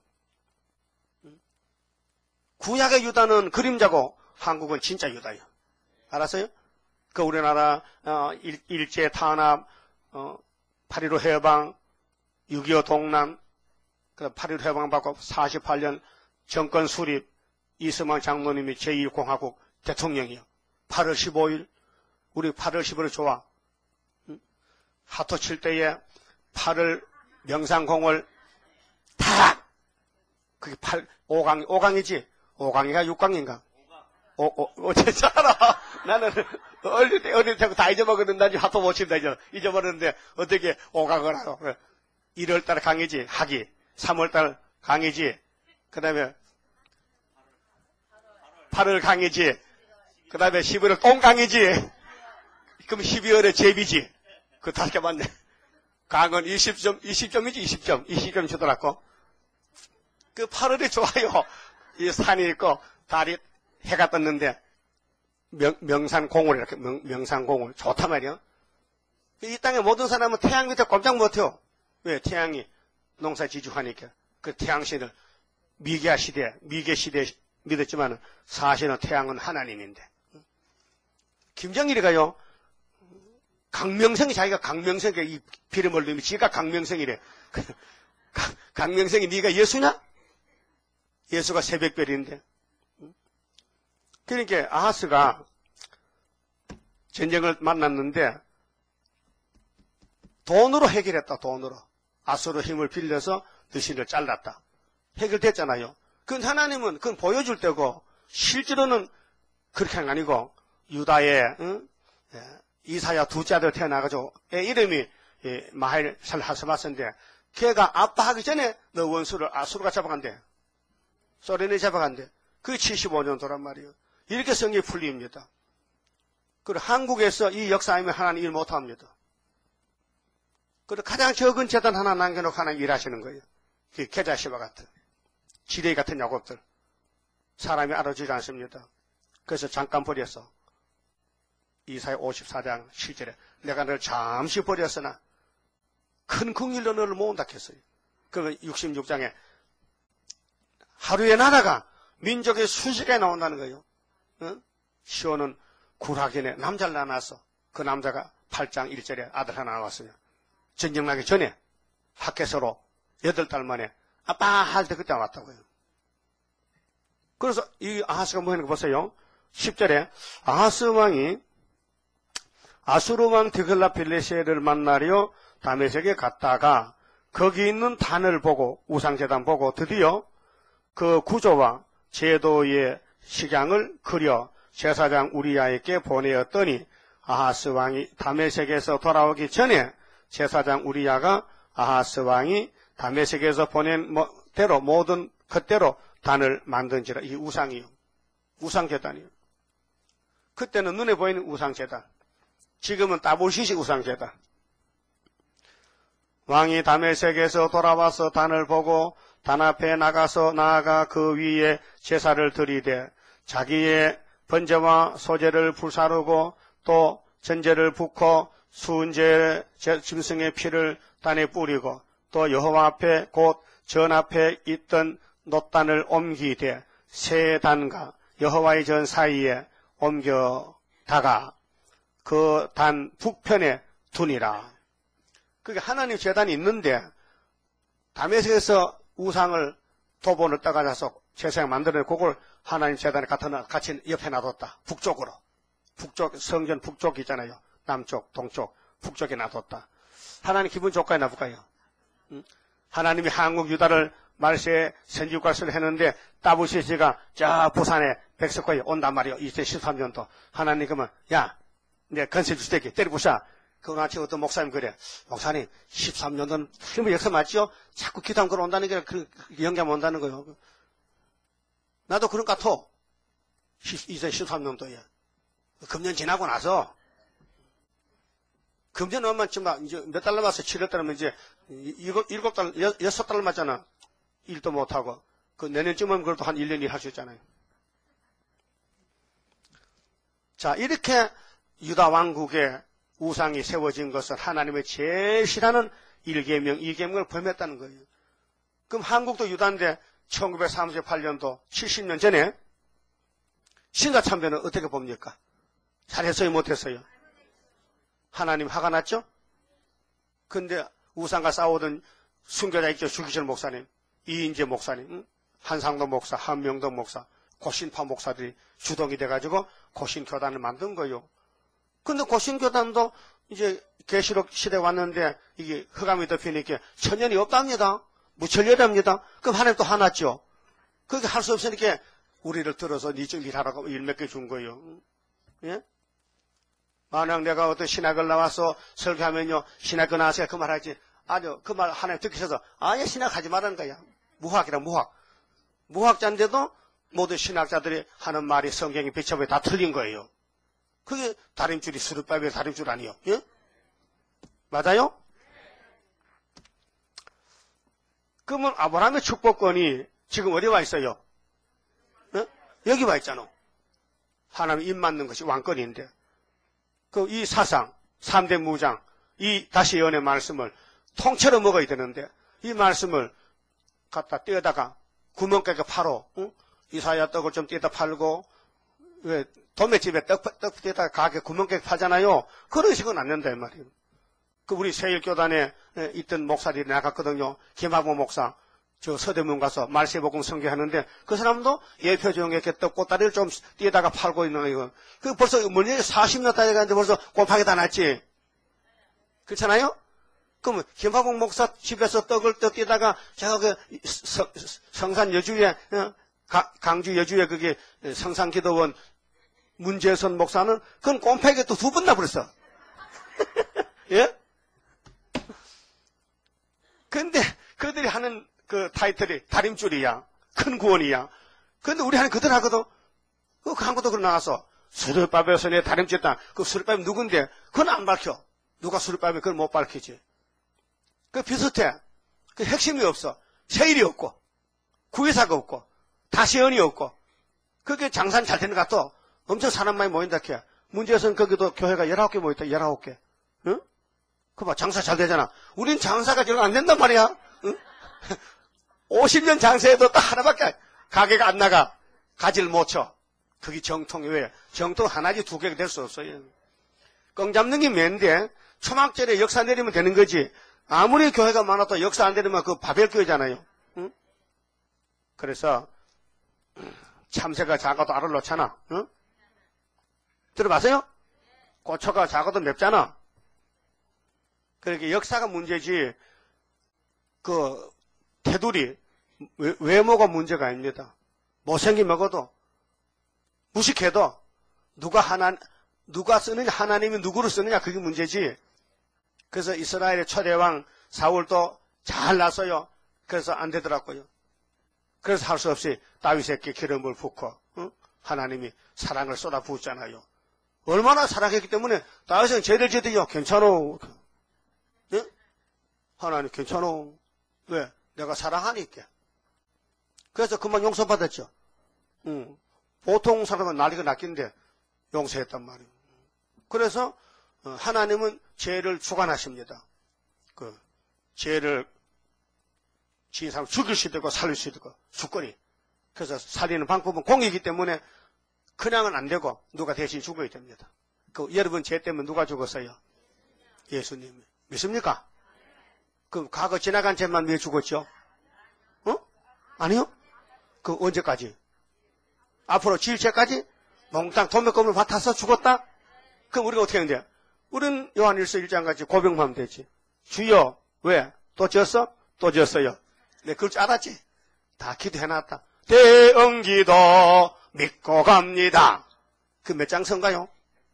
구약의 유다는 그림자고 한국은 진짜 유다예요. 알았어요? 그 우리나라 어, 일, 일제 탄압, 어, 팔일오 해방, 육이오 동남, 그 팔일오 해방받고 사십팔 년 정권 수립, 이승만 장로님이 제이 공화국 대통령이요. 팔월 십오일, 우리 팔월 십오일 좋아. 응? 하토 칠 때에 팔월 명상공을 다, 그게 팔, 오강, 오강이지? 오강이가 육강인가? 오, 오, 오, 진짜 알아. 나는 어릴 때, 어릴 때 다 잊어먹었는데, 나 지금 하토 못 친다, 이제. 잊어버렸는데, 어떻게 오강을 알아. 일월 달 강이지, 학이. 삼월 달 강이지. 그 다음에 팔월 강이지. 그 다음에 십일월 똥강이지. 그럼 십이월에 제비지. 그 다섯 개 맞네. 강은 이십 점, 이십 점이지, 이십 점. 이십 점 주더라고. 그 팔월이 좋아요. 이 산이 있고, 달이, 해가 떴는데, 명, 명산공을, 이렇게, 명, 명산공을. 좋단 말이야. 이 땅의 모든 사람은 태양 밑에 꼼짝 못해요. 왜? 태양이 농사 지주하니까. 그 태양신을 미개아 시대, 미개 시대에 믿었지만 사실은 태양은 하나님인데. 김정일이가요, 강명성이 자기가 강명성이 이 비름을 넣으면 지가 강명성이래. 강명성이 네가 예수냐? 예수가 새벽별인데. 그러니까 아하스가 전쟁을 만났는데 돈으로 해결했다. 돈으로. 아수르 힘을 빌려서 느신을 잘랐다. 해결됐잖아요. 그건 하나님은 그건 보여줄 때고 실제로는 그렇게 한 게 아니고 유다의 응? 이사야 둘째 아들 태어나가지고 애 이름이 마헬 살하스바스인데 걔가 아빠하기 전에 너 원수를 아수르가 잡아간대. 소련이 잡아간대. 그게 칠십오 년도란 말이에요. 이렇게 성경이 풀립니다. 그리고 한국에서 이 역사 아니면 하나님 일 못합니다. 그리고 가장 적은 재단 하나 남겨놓고 하나님 일하시는 거예요. 그 계자시와 같은 지뢰 같은 야곱들 사람이 알아주지 않습니다. 그래서 잠깐 버렸어. 이사야 오십사 장 칠 절에 내가 너를 잠시 버렸으나 큰 긍휼로 너를 모은다 했어요. 그 육십육 장에 하루의 나라가 민족의 순식간에 나온다는 거예요. 응? 시온은 구락인에 남자를 낳아서 그 남자가 팔 장 일 절에 아들 하나 나왔어요. 전쟁 나기 전에 학교서로 여덟 달 만에 아빠 할 때 그때 왔다고요. 그래서 이 아하스가 뭐 하는 거 보세요. 십 절에 아하스 왕이 아수르 왕 드글라필레셀을 만나려 다메섹에 갔다가 거기 있는 단을 보고 우상제단 보고 드디어 그 구조와 제도의 식양을 그려 제사장 우리야에게 보내었더니 아하스 왕이 다메섹에서 돌아오기 전에 제사장 우리야가 아하스 왕이 다메섹에서 보낸 대로 모든 그대로 단을 만든지라. 이 우상이요. 우상제단이요. 그때는 눈에 보이는 우상제단. 지금은 따블시식 우상제단. 왕이 다메섹에서 돌아와서 단을 보고 단 앞에 나가서 나아가 그 위에 제사를 드리되 자기의 번제와 소제를 불사르고 또 전제를 붓고 순제 짐승의 피를 단에 뿌리고 또 여호와 앞에 곧 전 앞에 있던 놋단을 옮기되 세 단과 여호와의 전 사이에 옮겨다가 그 단 북편에 두니라. 그게 하나님 제단이 있는데 다메섹에서 우상을 도본을 떠가져서 제사장 만들어내 그걸 하나님 제단에 같이 옆에 놔뒀다. 북쪽으로. 북쪽, 성전 북쪽 있잖아요. 남쪽, 동쪽, 북쪽에 놔뒀다. 하나님 기분 좋을까요, 나쁠까요? 응? 하나님이 한국 유다를 말세에 선지국가를 했는데 따부시시가 저 부산에 백석과에 온단 말이에요. 이천십삼 년도. 하나님 그러면 야, 내 건설 주택에 때려보자. 그거 같이 어떤 목사님 그래. 목사님, 십삼 년도는 틀림없이 역사 맞죠? 자꾸 기도하면 그걸 온다는 게 그 영감 온다는 거예요. 나도 그런 것 같아. 이천십삼 년도에. 금년 지나고 나서, 금년 오면 지금 이제 몇 달 남았어? 칠월 달이면 이제 일곱, 일곱 달, 여, 여섯 달 남았잖아. 일도 못하고. 그 내년쯤은 그래도 한 일 년 일 할 수 있잖아요. 자, 이렇게 유다 왕국에 우상이 세워진 것은 하나님의 제일 싫어하는 일 계명, 이 계명을 범했다는 거예요. 그럼 한국도 유다인데 천구백삼십팔 년도 칠십 년 전에 신사참배는 어떻게 봅니까? 잘했어요, 못했어요? 하나님 화가 났죠? 근데 우상과 싸우던 순교자 있죠, 주기철 목사님, 이인재 목사님, 응? 한상도 목사, 한명도 목사, 고신파 목사들이 주동이 돼가지고 고신교단을 만든 거예요. 근데 고신교단도 이제 계시록 시대 왔는데 이게 흑암이 덮이니까 천년이 없답니다. 무천년합니다. 그럼 하나님 또 화났죠. 그렇게 할 수 없으니까 우리를 들어서 니 좀 일하라고 일 몇 개 준 거예요. 예? 만약 내가 어떤 신학을 나와서 설교하면요, 신학교 나와서 그 말 하지. 아주 그 말 하나님 듣기 싫어서 아예 신학 하지 말라는 거야. 무학이라 무학. 무학자인데도 모든 신학자들이 하는 말이 성경의 비첩에 다 틀린 거예요. 그게 다림줄이 스룹바벨 다림줄 아니요? 예? 맞아요? 그러면 아브라함의 축복권이 지금 어디 와 있어요? 예? 여기 와 있잖아. 하나님 입 맞는 것이 왕권인데. 그 이 사상, 삼 대 무장, 이 다시 예언의 말씀을 통째로 먹어야 되는데 이 말씀을 갖다 떼어다가 구멍가게 팔어. 응? 이사야 떡을 좀 떼다 팔고 왜 도매집에 떡, 떡 떼다 가게 구멍가게 팔잖아요. 그런 식은 안 된다 이 말이에요. 그 우리 세일교단에 있던 목사들이 나갔거든요. 김학모 목사. 저 서대문 가서 말세복음 성교하는데 그 사람도 예표종에 이렇게 떡 꽃다리를 좀 띄에다가 팔고 있는 거예요. 그 벌써 뭐냐 사십 년 따라 가는데 벌써 곰팡이 다 났지. 그렇잖아요? 그럼 김화봉 목사 집에서 떡을 떡 띄에다가 저기 성산 여주에 강주 여주에 그게 성산기도원 문재선 목사는 그건 곰팡이가 또 두 번 나버렸어. 예? 근데 그들이 하는 그 타이틀이 다림줄이야. 큰 구원이야. 근데 우리 하는 그들 하거든. 그 광고도 그러 나와서 수르밥에서 내 다림줄다. 그 수르밥이 누군데? 그건 안 밝혀. 누가 수르밥이 그걸 못 밝히지. 그 비슷해. 그 핵심이 없어. 세일이 없고 구의사가 없고 다시연이 없고 그게 장사는 잘 되는 것 같아. 엄청 사람 많이 모인다 캐. 문제에서는 거기도 교회가 열아홉 개 모였다. 열아홉 개. 응? 그 봐, 장사 잘 되잖아. 우린 장사가 잘 안 된단 말이야. 응? 오십 년 장사해도 딱 하나밖에 가게가 안 나가. 가지를 못 쳐. 그게 정통이 왜? 정통 하나지 두 개가 될 수 없어요. 껑 잡는 게 맨데 초막절에 역사 내리면 되는 거지. 아무리 교회가 많아도 역사 안 내리면 그 바벨교회잖아요. 응? 그래서 참새가 작아도 알을 놓잖아. 응? 들어봤어요? 고초가 작아도 맵잖아. 그러니까 역사가 문제지 그 테두리 외모가 문제가 아닙니다. 못생긴 먹어도 무식해도 누가 하나 누가 쓰느냐 하나님이 누구를 쓰느냐 그게 문제지. 그래서 이스라엘의 초대왕 사울도 잘났어요. 그래서 안 되더라고요. 그래서 할 수 없이 다윗에게 기름을 붓고 응? 하나님이 사랑을 쏟아 부었잖아요. 얼마나 사랑했기 때문에 다윗은 죄를 지어도요 괜찮어. 예? 하나님 괜찮어. 왜? 내가 사랑하니까. 그래서 그만 용서받았죠. 응. 보통 사람은 난리가 났긴데 용서했단 말이에요. 그래서 하나님은 죄를 주관하십니다. 그 죄를 지은 사람 죽일 수도 있고 살릴 수도 있고 주권이. 그래서 살리는 방법은 공이기 때문에 그냥은 안 되고 누가 대신 죽어야 됩니다. 그 여러분 죄 때문에 누가 죽었어요? 예수님이. 믿습니까? 그 과거 지나간 죄만 왜 죽었죠? 어? 아니요? 그 언제까지? 앞으로 지을 죄까지? 몽땅 도매금을 받아서 죽었다? 그럼 우리가 어떻게 하는데? 우리는 요한일서 일 장 같이 고백만 하면 되지. 주여, 왜? 또 지었어? 또 지었어요. 내 그럴 줄 알았지? 다 기도해놨다. 대응기도 믿고 갑니다. 그 몇 장 선가요?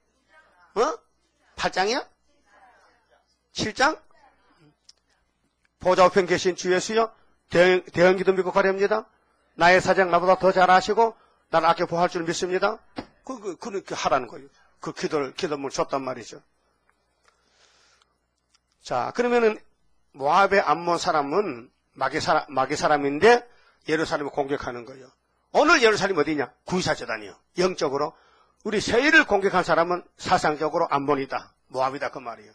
어? 팔 장이야? 칠 장? 보좌 우편 계신 주 예수여, 대응, 대응기도 믿고 가렵니다. 나의 사장 나보다 더 잘 아시고 나를 아껴 보호할 줄 믿습니다. 그, 그, 그렇게 하라는 거예요. 그 기도를, 기도문을 줬단 말이죠. 자, 그러면은, 모압의 암몬 사람은 마귀 사람, 마귀 사람인데 예루살렘을 공격하는 거예요. 오늘 예루살렘 어디냐? 구이사재단이요. 영적으로. 우리 세일을 공격한 사람은 사상적으로 암몬이다. 모압이다. 그 말이에요.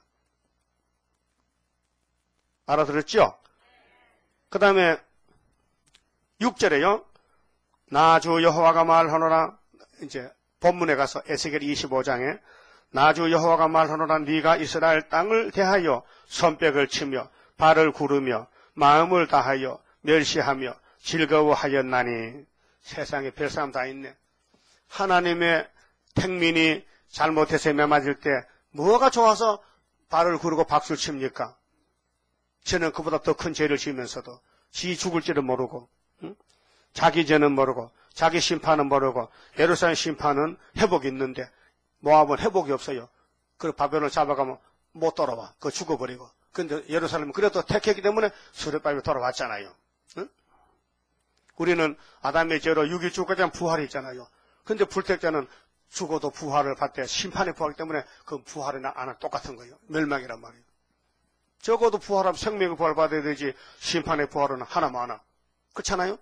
알아들었죠? 그 다음에 육 절에요. 나주 여호와가 말하노라. 이제 본문에 가서 에스겔 이십오 장에 나주 여호와가 말하노라. 네가 이스라엘 땅을 대하여 손뼉을 치며 발을 구르며 마음을 다하여 멸시하며 즐거워하였나니. 세상에 별 사람 다 있네. 하나님의 택민이 잘못해서 매맞을 때 뭐가 좋아서 발을 구르고 박수를 칩니까? 저는 그보다 더 큰 죄를 지으면서도 지 죽을 줄을 모르고 응? 자기 죄는 모르고 자기 심판은 모르고 예루살렘 심판은 회복이 있는데 모압은 회복이 없어요. 그 바벨론을 잡아가면 못 돌아와. 그거 죽어버리고. 근데 예루살렘은 그래도 택했기 때문에 수레바벨로 돌아왔잖아요. 응? 우리는 아담의 죄로 육일 죽고자 부활이 있잖아요. 근데 불택자는 죽어도 부활을 받되 심판의 부활이기 때문에 그 부활은 안 한 똑같은 거예요. 멸망이란 말이에요. 적어도 부활하면 생명의 부활 받아야 되지 심판의 부활은 하나만 하나. 그렇잖아요?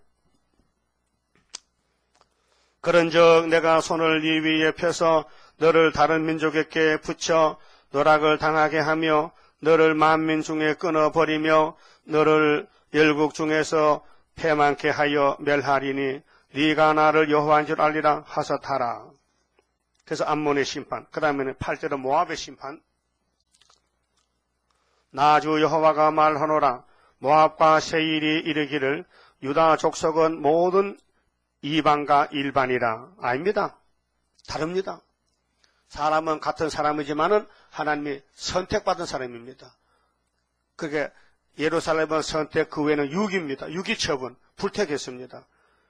그런즉 내가 손을 네 위에 펴서 너를 다른 민족에게 붙여 노락을 당하게 하며 너를 만민 중에 끊어버리며 너를 열국 중에서 패만케 하여 멸하리니 네가 나를 여호와인 줄 알리라 하사타라. 그래서 암몬의 심판. 그 다음에는 팔 절은 모압의 심판. 나주 여호와가 말하노라. 모압과 세일이 이르기를 유다 족속은 모든 이방과 일반이라. 아닙니다. 다릅니다. 사람은 같은 사람이지만은 하나님이 선택받은 사람입니다. 그게 예루살렘은 선택, 그 외에는 유기입니다. 유기처분, 불택했습니다.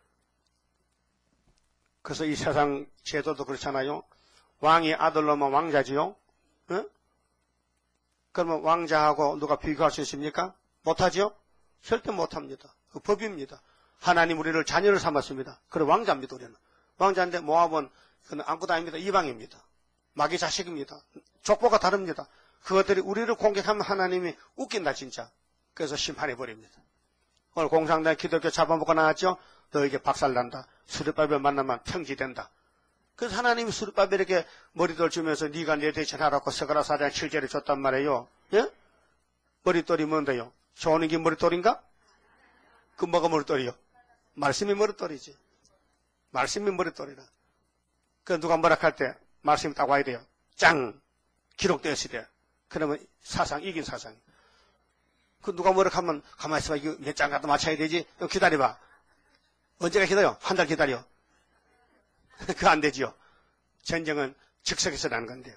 그래서 이 세상 제도도 그렇잖아요. 왕이 아들 낳으면 왕자지요. 어? 그러면 왕자하고 누가 비교할 수 있습니까? 못하죠? 절대 못합니다. 그 법입니다. 하나님 우리를 자녀를 삼았습니다. 그래 왕자입니다. 우리는. 왕자인데 모압은 그는 아무것도 아닙니다. 이방입니다. 마귀 자식입니다. 족보가 다릅니다. 그것들이 우리를 공격하면 하나님이 웃긴다 진짜. 그래서 심판해버립니다. 오늘 공상당 기독교 잡아먹고 나왔죠? 너에게 박살난다. 수르바벨 만나면 평지된다. 그래서 하나님이 수르바벨에게 머리돌 주면서 네가 내 대신하라고 스가랴 사 장 칠 절에 줬단 말이에요. 예? 머리돌이 뭔데요? 좋은 게 머리돌인가? 그 뭐가 머리돌이요? 말씀이 머리돌이지. 말씀이 머리돌이라. 그 누가 뭐라 할 때 말씀이 딱 와야 돼요. 짱! 기록되었을 때. 그러면 사상, 이긴 사상. 그 누가 뭐라 하면 가만히 있어봐. 이거 몇 장 갖다 맞춰야 되지? 기다려봐. 언제가 기다려? 한 달 기다려. 그거 안 되지요. 전쟁은 즉석에서 나는 건데.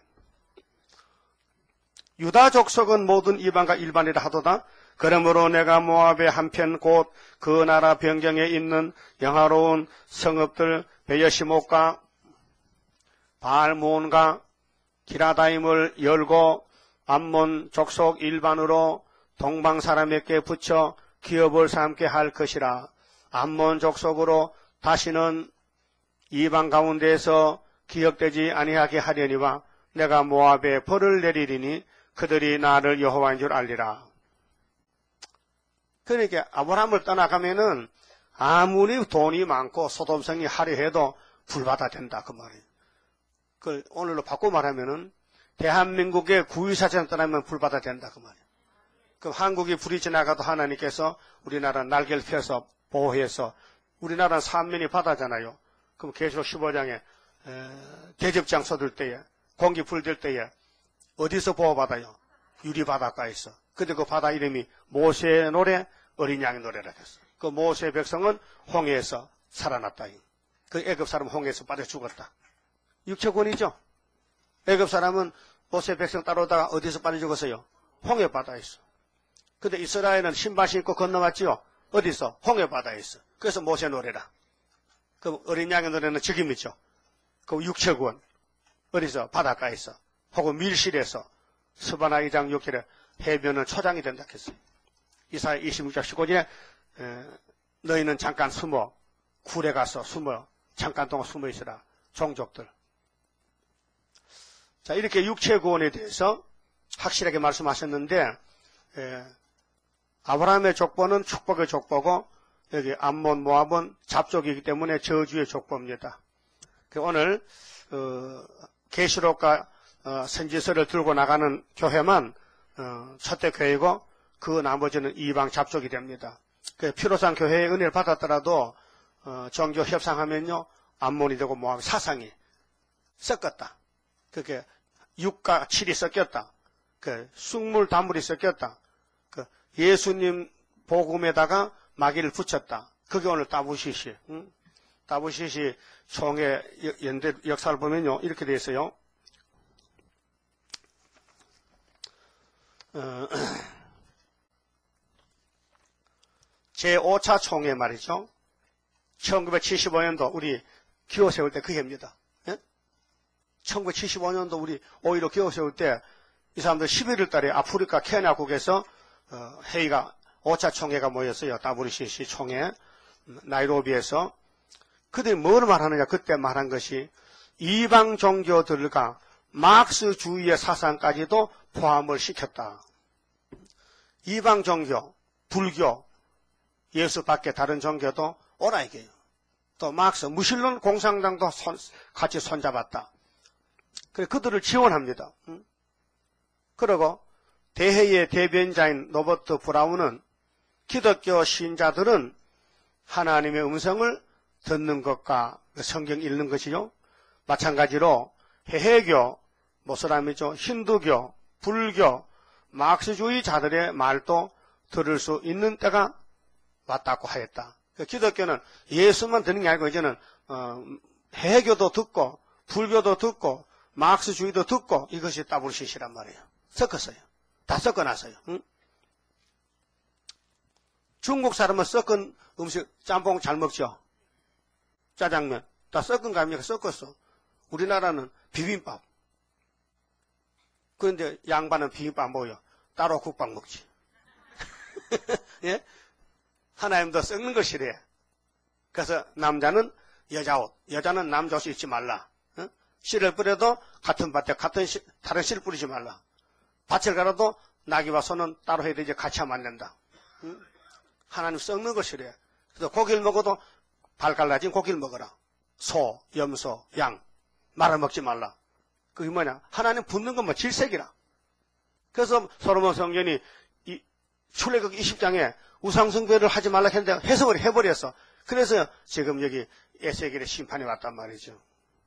유다 족속은 모든 이방과 일반이라 하도다. 그러므로 내가 모압의 한편 곧 그 나라 변경에 있는 영화로운 성읍들 베여시목과 바알몬과 기라다임을 열고 암몬 족속 일반으로 동방 사람에게 붙여 기업을 삼게 할 것이라. 암몬 족속으로 다시는 이방 가운데에서 기억되지 아니하게 하려니와 내가 모압에 벌을 내리리니 그들이 나를 여호와인 줄 알리라. 그러니까 아브라함을 떠나가면은 아무리 돈이 많고 소돔성이 화려해도 불바다 된다 그 말이에요. 그걸 오늘로 바꿔 말하면은 대한민국의 구이사처럼 떠나면 불바다 된다 그 말이에요. 그럼 한국이 불이 지나가도 하나님께서 우리나라 날개를 펴서 보호해서 우리나라는 삼면이 바다잖아요. 그럼 계시록 십오 장에 대접장 쏟을 때에 공기 불될 때에 어디서 보호받아요? 유리바닷가에서. 근데 그 바다 이름이 모세의 노래, 어린 양의 노래라 했어. 그 모세의 백성은 홍해에서 살아났다. 그 애굽 사람 홍해에서 빠져 죽었다. 육체권이죠. 애굽 사람은 모세의 백성 따라오다가 어디서 빠져 죽었어요? 홍해 바다에서. 근데 이스라엘은 신발 신고 건너왔지요. 어디서? 홍해 바다에서. 그래서 모세 노래라. 그 어린 양의 노래는 적임이죠. 그 육체권. 어디서? 바닷가에서. 혹은 밀실에서. 스바나 이 장 육 절에 해변은 초장이 된다 했어요. 이사야 이십육 장 십오 절에 에, 너희는 잠깐 숨어 굴에 가서 숨어 잠깐 동안 숨어 있으라. 종족들. 자, 이렇게 육체구원에 대해서 확실하게 말씀하셨는데 에, 아브라함의 족보는 축복의 족보고 여기 암몬 모압은 잡족이기 때문에 저주의 족보입니다. 오늘 어, 계시록과 어, 선지서를 들고 나가는 교회만 어, 첫대 교회고 그 나머지는 이방 잡족이 됩니다. 그 피로상 교회의 은혜를 받았더라도 어, 종교 협상하면요 암몬이 되고 모압 사상이 섞였다. 그게 육과 칠이 섞였다. 그 쑥물 단물이 섞였다. 그 예수님 복음에다가 마귀를 붙였다. 그게 오늘 따부시시. 응? 따부시시 총회 연대 역사를 보면요 이렇게 돼 있어요. 어, 제오 차 총회 말이죠. 천구백칠십오 년도 우리 기호 세울 때 그 해입니다. 예? 천구백칠십오 년도 우리 오일오 기호 세울 때 이 사람들 십일 월 달에 아프리카 케냐국에서 어, 회의가 오 차 총회가 모였어요. 더블유씨씨 총회 나이로비에서. 그들이 뭘 말하느냐 그때 말한 것이 이방 종교들과 막스주의의 사상까지도 포함을 시켰다. 이방 종교, 불교, 예수 밖에 다른 종교도 오라 이게요. 또 막스, 무신론 공산당도 손, 같이 손잡았다. 그래 그들을 지원합니다. 응? 그리고 대회의 대변자인 로버트 브라운은 기독교 신자들은 하나님의 음성을 듣는 것과 성경 읽는 것이요. 마찬가지로 해외교, 모슬람이죠. 힌두교, 불교, 막스주의자들의 말도 들을 수 있는 때가 왔다고 하였다. 기독교는 예수만 듣는 게 아니고 이제는 어, 해교도 듣고 불교도 듣고 마크스주의도 듣고 이것이 따블시시란 말이에요. 섞었어요. 다 섞어놨어요. 응? 중국 사람은 섞은 음식 짬뽕 잘 먹죠. 짜장면 다 섞은 거 아닙니까? 섞었어. 우리나라는 비빔밥. 그런데 양반은 비빔밥 먹어요. 따로 국밥 먹지. 예? 하나님도 섞는 걸 싫어해. 그래서 남자는 여자 옷, 여자는 남자 옷 입지 말라. 어? 씨를 뿌려도 같은 밭에 같은 씨, 다른 씨를 뿌리지 말라. 밭을 갈아도 나귀와 소는 따로 해야 되지 같이 하면 안 된다. 응? 하나님 썩는 거 싫어해. 그래서 고기를 먹어도 발 갈라진 고기를 먹어라. 소, 염소, 양 말아 먹지 말라. 그게 뭐냐? 하나님 붙는 건 뭐 질색이라. 그래서 솔로몬 성전이 이 출애굽 이십 장에 우상숭배를 하지 말라 했는데 해석을 해버렸어. 그래서 지금 여기 에스겔의 심판이 왔단 말이죠.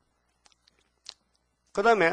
그 다음에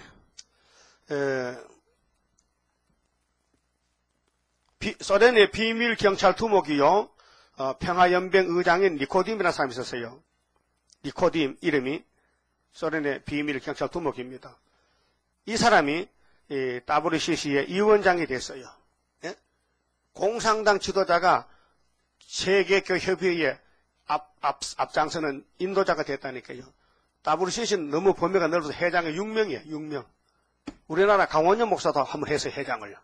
소련의 비밀 경찰 두목이요, 어, 평화연맹 의장인 니코딤이라는 사람이 있었어요. 니코딤 이름이 소련의 비밀 경찰 두목입니다. 이 사람이 이 더블유씨씨의 위원장이 됐어요. 예? 공산당 지도자가 세계교협의회에 앞, 앞, 앞장서는 인도자가 됐다니까요. 더블유씨씨는 너무 범위가 넓어서 회장이 육 명이에요. 육 명. 우리나라 강원영 목사도 한번 해서 회장을.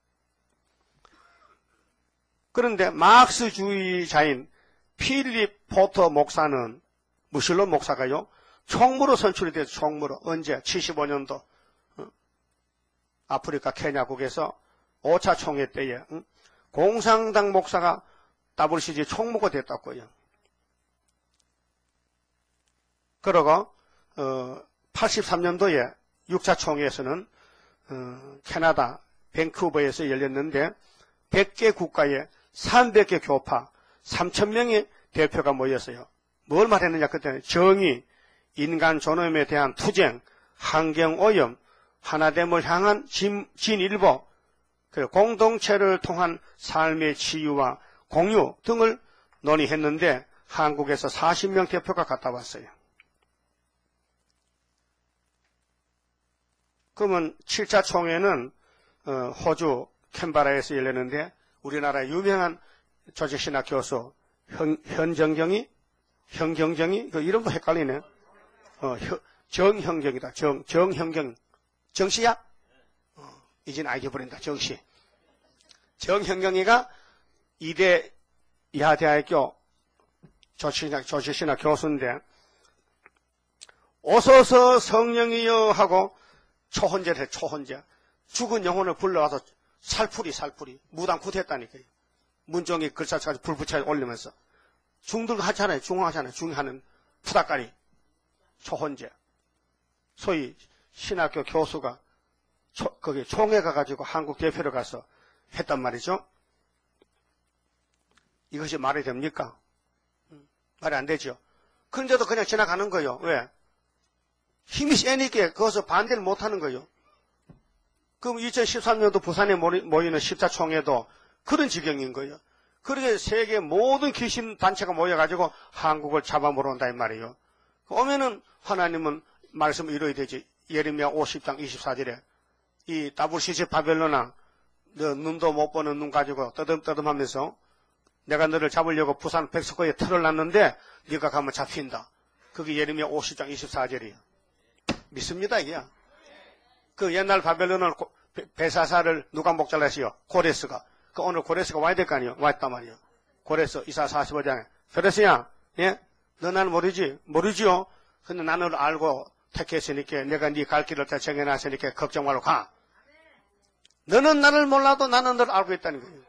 그런데 마크스주의자인 필립 포터 목사는 무슬론 목사가요. 총무로 선출이 돼서 총무로 언제 칠십오 년도 어? 아프리카 케냐국에서 오 차 총회 때에 응? 공산당 목사가 더블유씨씨 총무가 됐다고요. 그러고 어, 팔십삼 년도에 육 차 총회에서는 어, 캐나다 밴쿠버에서 열렸는데 백 개 국가에 삼백 개 교파 삼천 명의 대표가 모였어요. 뭘 말했느냐 그때는 정의, 인간 존엄에 대한 투쟁, 환경오염, 하나됨을 향한 진, 진일보, 공동체를 통한 삶의 치유와 공유 등을 논의했는데 한국에서 사십 명 대표가 갔다 왔어요. 그러면 칠 차 총회는 어, 호주 캔버라에서 열렸는데 우리나라 유명한 조직신학 교수 현, 현정경이 현경경이 그 이름도 헷갈리네. 어, 혀, 정형경이다. 정 정형경 정씨야? 어, 이젠 알게버린다. 정씨. 정형경이가 이대 이하대학교 조직신학, 조직신학 교수인데 오소서 성령이여 하고 초혼제를 해. 초혼제. 죽은 영혼을 불러와서 살풀이 살풀이 무당 굿했다니까요. 문종이 글자까지 불 붙여 올리면서 중들 하잖아요. 중하잖아요. 중하는 푸닥가리 초혼제. 소위 신학교 교수가 초, 거기 총회 가가지고 한국 대표로 가서 했단 말이죠. 이것이 말이 됩니까? 말이 안 되죠. 그런데도 그냥 지나가는 거예요. 왜? 힘이 세니까 그것을 반대를 못하는 거예요. 그럼 이천십삼 년도 부산에 모이는 십 차 총회도 그런 지경인 거예요. 그렇게 세계 모든 귀신 단체가 모여가지고 한국을 잡아먹으러 온다 이 말이에요. 오면은 하나님은 말씀을 이루어야 되지. 예레미야 오십 장 이십사 절에 이 더블유씨씨 바벨론아 너 눈도 못 보는 눈 가지고 떠듬떠듬하면서 내가 너를 잡으려고 부산 백석호에 틀을 놨는데 네가 가면 잡힌다. 그게 예레미야 오십 장 이십사 절이에요. 믿습니다 이게. 그 옛날 바벨론을 베사사를 누가 목잘하시오? 고레스가. 그 오늘 고레스가 와야 될 거 아니에요? 왔단 말이에요. 고레스 이사 사십오 장에 고레스야, 예? 너 나는 모르지? 모르지요? 근데 나는 알고 택했으니까 내가 네 갈 길을 다 정해놨으니까 걱정 말고 가. 너는 나를 몰라도 나는 너를 알고 있다는 거예요.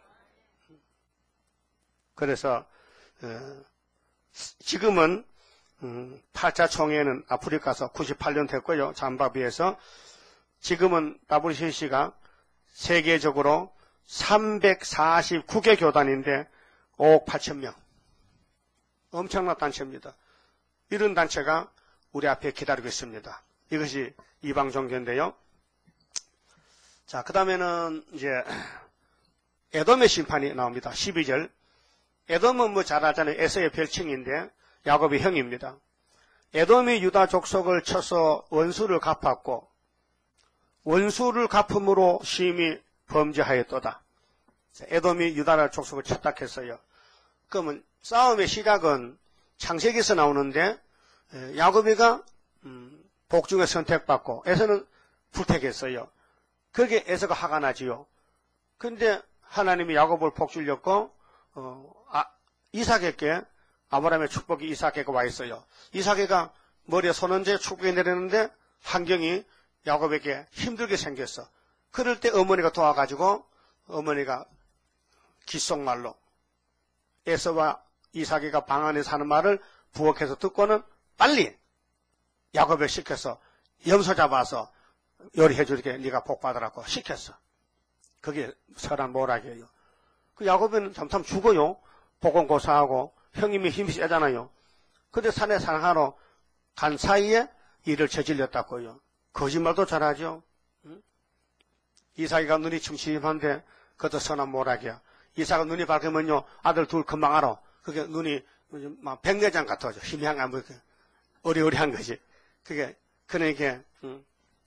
그래서 어, 지금은 음, 팔 차 총회는 아프리카에서 구십팔 년 됐고요. 잠바비에서 지금은 더블유씨씨가 세계적으로 삼백사십구 개 교단인데 오억 팔천 명. 엄청난 단체입니다. 이런 단체가 우리 앞에 기다리고 있습니다. 이것이 이방 종교인데요. 자, 그 다음에는 이제 에돔의 심판이 나옵니다. 십이 절. 에돔은 뭐 잘 알잖아요. 에서의 별칭인데 야곱의 형입니다. 에돔이 유다 족속을 쳐서 원수를 갚았고 원수를 갚음으로 심히 범죄하였도다. 에돔이 유다 족속을 쳤다 했어요. 그러면 싸움의 시작은 창세기에서 나오는데 야곱이가 복중에 선택받고 에서는 불택했어요. 그게 에서가 화가 나지요. 그런데 하나님이 야곱을 복주려고 어, 아, 이삭에게 아브라함의 축복이 이삭에게 와 있어요. 이삭에가 머리에 손 얹어 축복이 내리는데 환경이 야곱에게 힘들게 생겼어. 그럴 때 어머니가 도와가지고 어머니가 귓속말로 에서와 이삭이가 방 안에서 하는 말을 부엌에서 듣고는 빨리 야곱을 시켜서 염소 잡아서 요리해 줄게 네가 복 받으라고 시켰어. 그게 설한 모락이에요. 그 야곱은 잠깐 죽어요. 보건고사하고 형님이 힘이 세잖아요. 근데 산에 사랑하러 간 사이에 일을 저질렀다고요. 거짓말도 잘하죠. 응? 이삭이가 눈이 침침한데 그것도 선한 모락이야. 이삭은 눈이 밝으면요 아들 둘 금방 알아. 그게 눈이 막 백내장 같아져. 희미한 안 보이게 어리어리한 거지. 그게 그러니까 응?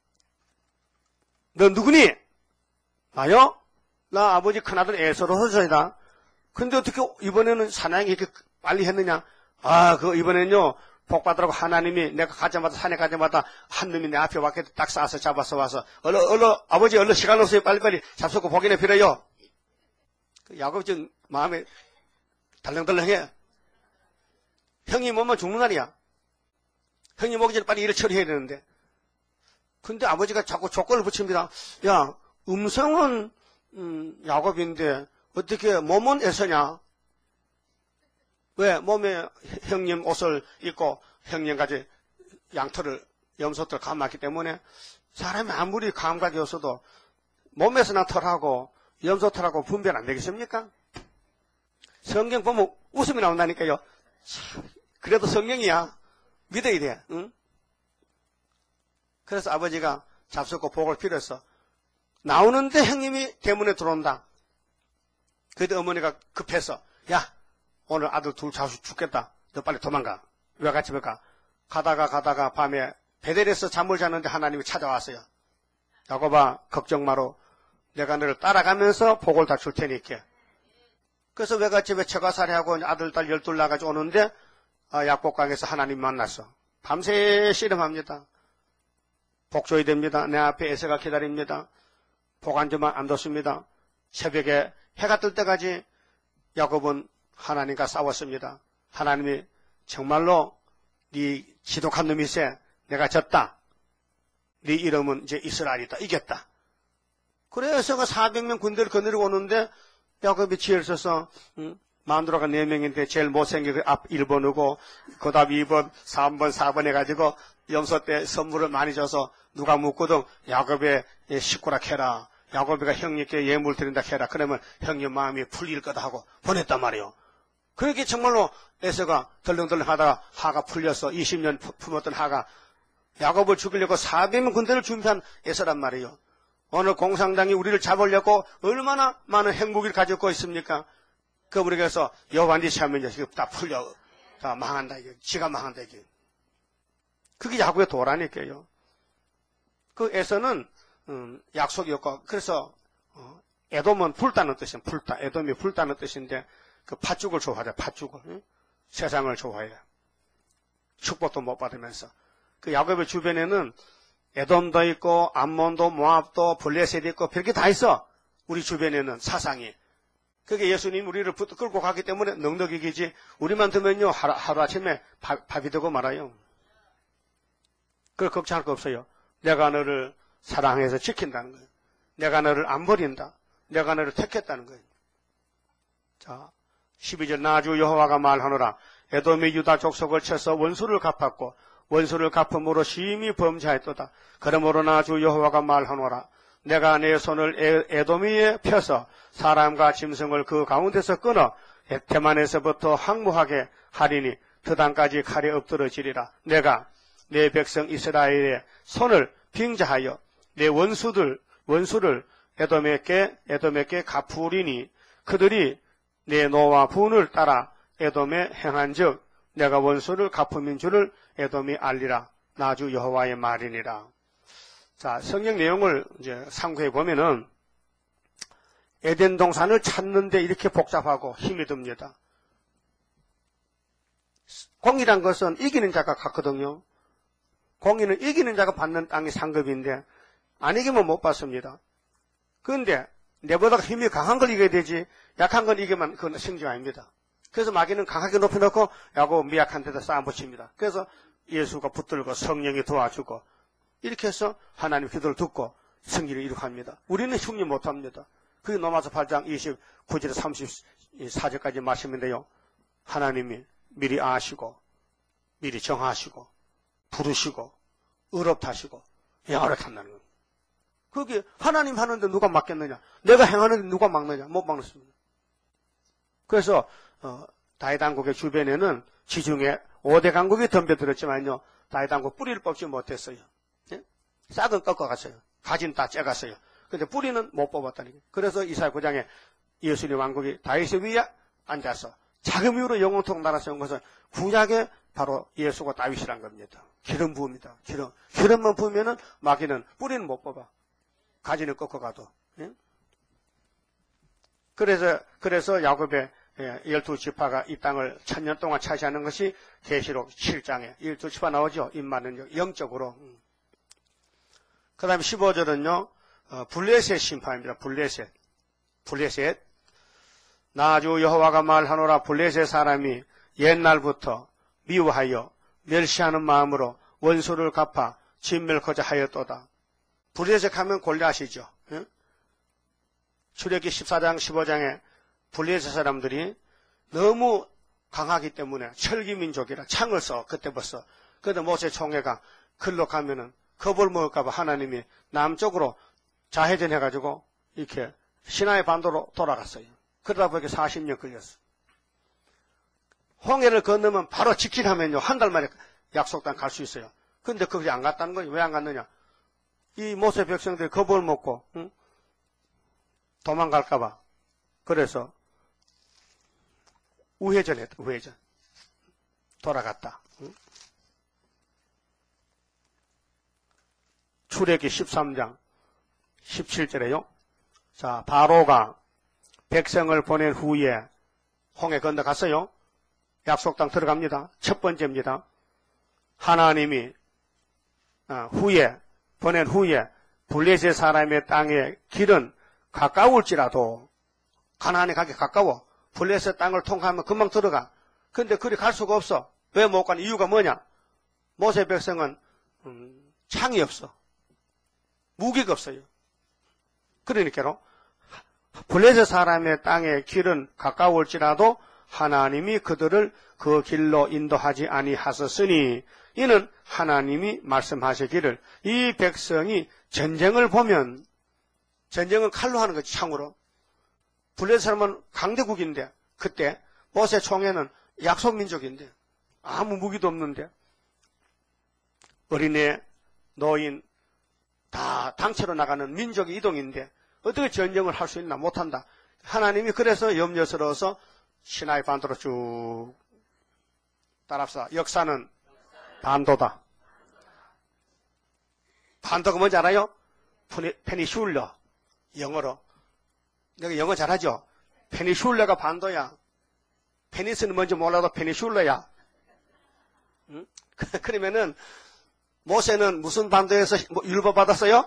너 누구니? 나요? 나 아버지 큰아들 에서로 허서이다. 근데 어떻게 이번에는 사냥이 이렇게 빨리 했느냐? 아, 그 이번에는요 복 받으라고 하나님이 내가 가자마자 산에 가자마자 한 놈이 내 앞에 왔게 딱 쏴서 잡아서 와서 얼른 얼른 아버지 얼른 시간 없어요. 빨리빨리 잡수고 복이나 빌어요. 야곱 좀 마음에 달렁달렁해. 형이 뭐면 죽는 날이야. 형이 오기 전에 빨리 일을 처리해야 되는데. 근데 아버지가 자꾸 조건을 붙입니다. 야, 음성은 음, 야곱인데 어떻게 몸은 에서냐? 왜 몸에 형님 옷을 입고 형님까지 양털을 염소털 감았기 때문에 사람이 아무리 감각이 없어도 몸에서 난 털하고 염소털하고 분별 안 되겠습니까? 성경 보면 웃음이 나온다니까요. 참, 그래도 성경이야. 믿어야 돼. 응? 그래서 아버지가 잡숫고 복을 빌었어. 나오는데 형님이 대문에 들어온다. 그때 어머니가 급해서 야 오늘 아들 둘 자수 죽겠다. 너 빨리 도망가. 외갓집에 가. 가다가 가다가 밤에 베델에서 잠을 자는데 하나님이 찾아왔어요. 야곱아 걱정 마로. 내가 너를 따라가면서 복을 다 줄 테니까. 그래서 외갓집에 처가살이하고 아들 딸 열둘 나가지고 오는데 아, 약복강에서 하나님 만났어. 밤새 씨름합니다. 복 줘야 됩니다. 내 앞에 에서가 기다립니다. 복 안 주면 안 뒀습니다. 새벽에 해가 뜰 때까지 야곱은 하나님과 싸웠습니다. 하나님이 정말로 네 지독한 놈이세 내가 졌다. 네 이름은 이제 이스라엘이다. 이겼다. 그래서 그 사백 명 군대를 거느리고 오는데 야곱이 지혜를 써서 응? 마누라가 네 명인데 제일 못생기고 앞 일 번이고 그 다음 이 번, 삼 번, 사 번 해가지고 염소 때 선물을 많이 줘서 누가 묻거든 야곱의 식구라 캐라. 야곱이가 형님께 예물 드린다 해라. 그러면 형님 마음이 풀릴 거다 하고 보냈단 말이에요. 그렇게 정말로 에서가 덜렁덜렁 하다가 하가 풀려서 이십 년 품었던 하가 야곱을 죽이려고 사백 명 군대를 준비한 에서란 말이에요. 오늘 공산당이 우리를 잡으려고 얼마나 많은 행복을 가지고 있습니까? 그 우리가서 여호와한테 시하면 이제 다 풀려. 다 망한다 이게. 지가 망한다 이게. 그게 야곱의 도라니까요. 그 에서는 음, 약속이었고 그래서 어, 에돔은 불다는 뜻이에요. 불다. 에돔이 불다는 뜻인데 그 팥죽을 좋아하죠. 팥죽을. 응? 세상을 좋아해요. 축복도 못 받으면서. 그 야곱의 주변에는 에돔도 있고 암몬도 모압도 블레셋도 있고 별게 다 있어. 우리 주변에는 사상이. 그게 예수님 우리를 붙 끌고 가기 때문에 넉넉이기지 우리만 두면요 하루, 하루아침에 밥, 밥이 되고 말아요. 그걸 걱정할 거 없어요. 내가 너를 사랑해서 지킨다는 거예요. 내가 너를 안 버린다. 내가 너를 택했다는 거예요. 자, 십이 절 나주 여호와가 말하노라. 에돔이 유다 족속을 쳐서 원수를 갚았고 원수를 갚음으로 심히 범죄하였도다. 그러므로 나주 여호와가 말하노라. 내가 내 손을 에돔 위에 펴서 사람과 짐승을 그 가운데서 끊어 대만에서부터 항무하게 하리니 드단까지 칼에 엎드러지리라. 내가 내 백성 이스라엘의 손을 빙자하여 내 원수들 원수를 에돔에게 에돔에게 갚으리니 그들이 내 노와 분을 따라 에돔에 행한즉 내가 원수를 갚음인 줄을 에돔이 알리라. 나주 여호와의 말이니라. 자, 성경 내용을 이제 참고해 보면은 에덴 동산을 찾는데 이렇게 복잡하고 힘이 듭니다. 공이란 것은 이기는 자가 갖거든요. 공의는 이기는 자가 받는 땅이 상급인데 안 이기면 못 받습니다. 그런데 내보다 힘이 강한 걸 이겨야 되지 약한 걸 이기면 그건 승리가 아닙니다. 그래서 마귀는 강하게 높여놓고 야고 미약한 데다 쌓아붙입니다. 그래서 예수가 붙들고 성령이 도와주고 이렇게 해서 하나님 기도를 듣고 승리를 이룩합니다. 우리는 승리 못합니다. 그게 로마서 팔 장 이십구 절에서 삼십사 절까지 말씀인데요. 하나님이 미리 아시고 미리 정하시고 부르시고 의롭다시고 영원하신다는 거예요. 그게 하나님 하는데 누가 막겠느냐? 내가 행하는데 누가 막느냐? 못 막습니다. 그래서 어, 다윗 왕국의 주변에는 지중해 오 대 강국이 덤벼들었지만요. 다윗 왕국 뿌리를 뽑지 못했어요. 예? 싹은 꺾어갔어요. 가지는 다 째갔어요. 그런데 뿌리는 못 뽑았다는 거예요. 그래서 이사야 구 장에 예수님 왕국이 다윗의 위에 앉아서 자금으로 영원토록 나라 세운 것은 구약의 바로 예수가 다윗이란 겁니다. 기름 부음이다. 기름. 기름만 부으면은 마귀는 뿌리는 못 뽑아. 가지는 꺾어가도. 예? 그래서, 그래서 야곱의 열두 지파가 이 땅을 천년 동안 차지하는 것이 계시록 칠 장에 열두 지파 나오죠. 임마는 영적으로. 그 다음에 십오 절은요, 어, 블레셋 심판입니다. 블레셋. 블레셋. 나주 여호와가 말하노라. 블레셋 사람이 옛날부터 미워하여 멸시하는 마음으로 원수를 갚아 진멸코자 하였도다. 블레셋 하면 골리앗이죠. 예? 출애기 십사 장 십오 장에 블레셋 사람들이 너무 강하기 때문에 철기민족이라 창을 써 그때 벌써. 그런데 모세 총회가 글로 가면은 겁을 먹을까봐 하나님이 남쪽으로 자해전 해가지고 이렇게 시나이 반도로 돌아갔어요. 그러다 보니까 사십 년 걸렸어. 홍해를 건너면 바로 직진하면요 한 달 만에 약속 땅 갈 수 있어요. 그런데 거기 안 갔다는 거예요. 왜 안 갔느냐? 이 모세 백성들이 겁을 먹고 응? 도망갈까봐. 그래서 우회전했다. 우회전. 돌아갔다. 응? 출애기 십삼 장 십칠 절에요. 자, 바로가 백성을 보낸 후에 홍해 건너갔어요. 약속 땅 들어갑니다. 첫 번째입니다. 하나님이 후에 보낸 후에 블레셋 사람의 땅의 길은 가까울지라도 가나안에 가기 가까워. 블레셋 땅을 통과하면 금방 들어가. 그런데 그리 갈 수가 없어. 왜 못 가는 이유가 뭐냐? 모세 백성은 음, 창이 없어. 무기가 없어요. 그러니까로 블레셋 사람의 땅의 길은 가까울지라도 하나님이 그들을 그 길로 인도하지 아니하셨으니 이는 하나님이 말씀하시기를 이 백성이 전쟁을 보면 전쟁은 칼로 하는 거지 창으로. 블레셋 사람은 강대국인데 그때 모세 총회는 약소민족인데 아무 무기도 없는데 어린애, 노인 다 당체로 나가는 민족의 이동인데 어떻게 전쟁을 할 수 있나 못한다. 하나님이 그래서 염려스러워서 시나이 반도로 쭉 따라합시다. 역사는 반도다. 반도가 뭔지 알아요? 페니슐러. 영어로. 내가 영어 잘하죠? 페니슐러가 반도야. 페니스는 뭔지 몰라도 페니슐러야. 응? 그러면은 모세는 무슨 반도에서 율법 받았어요?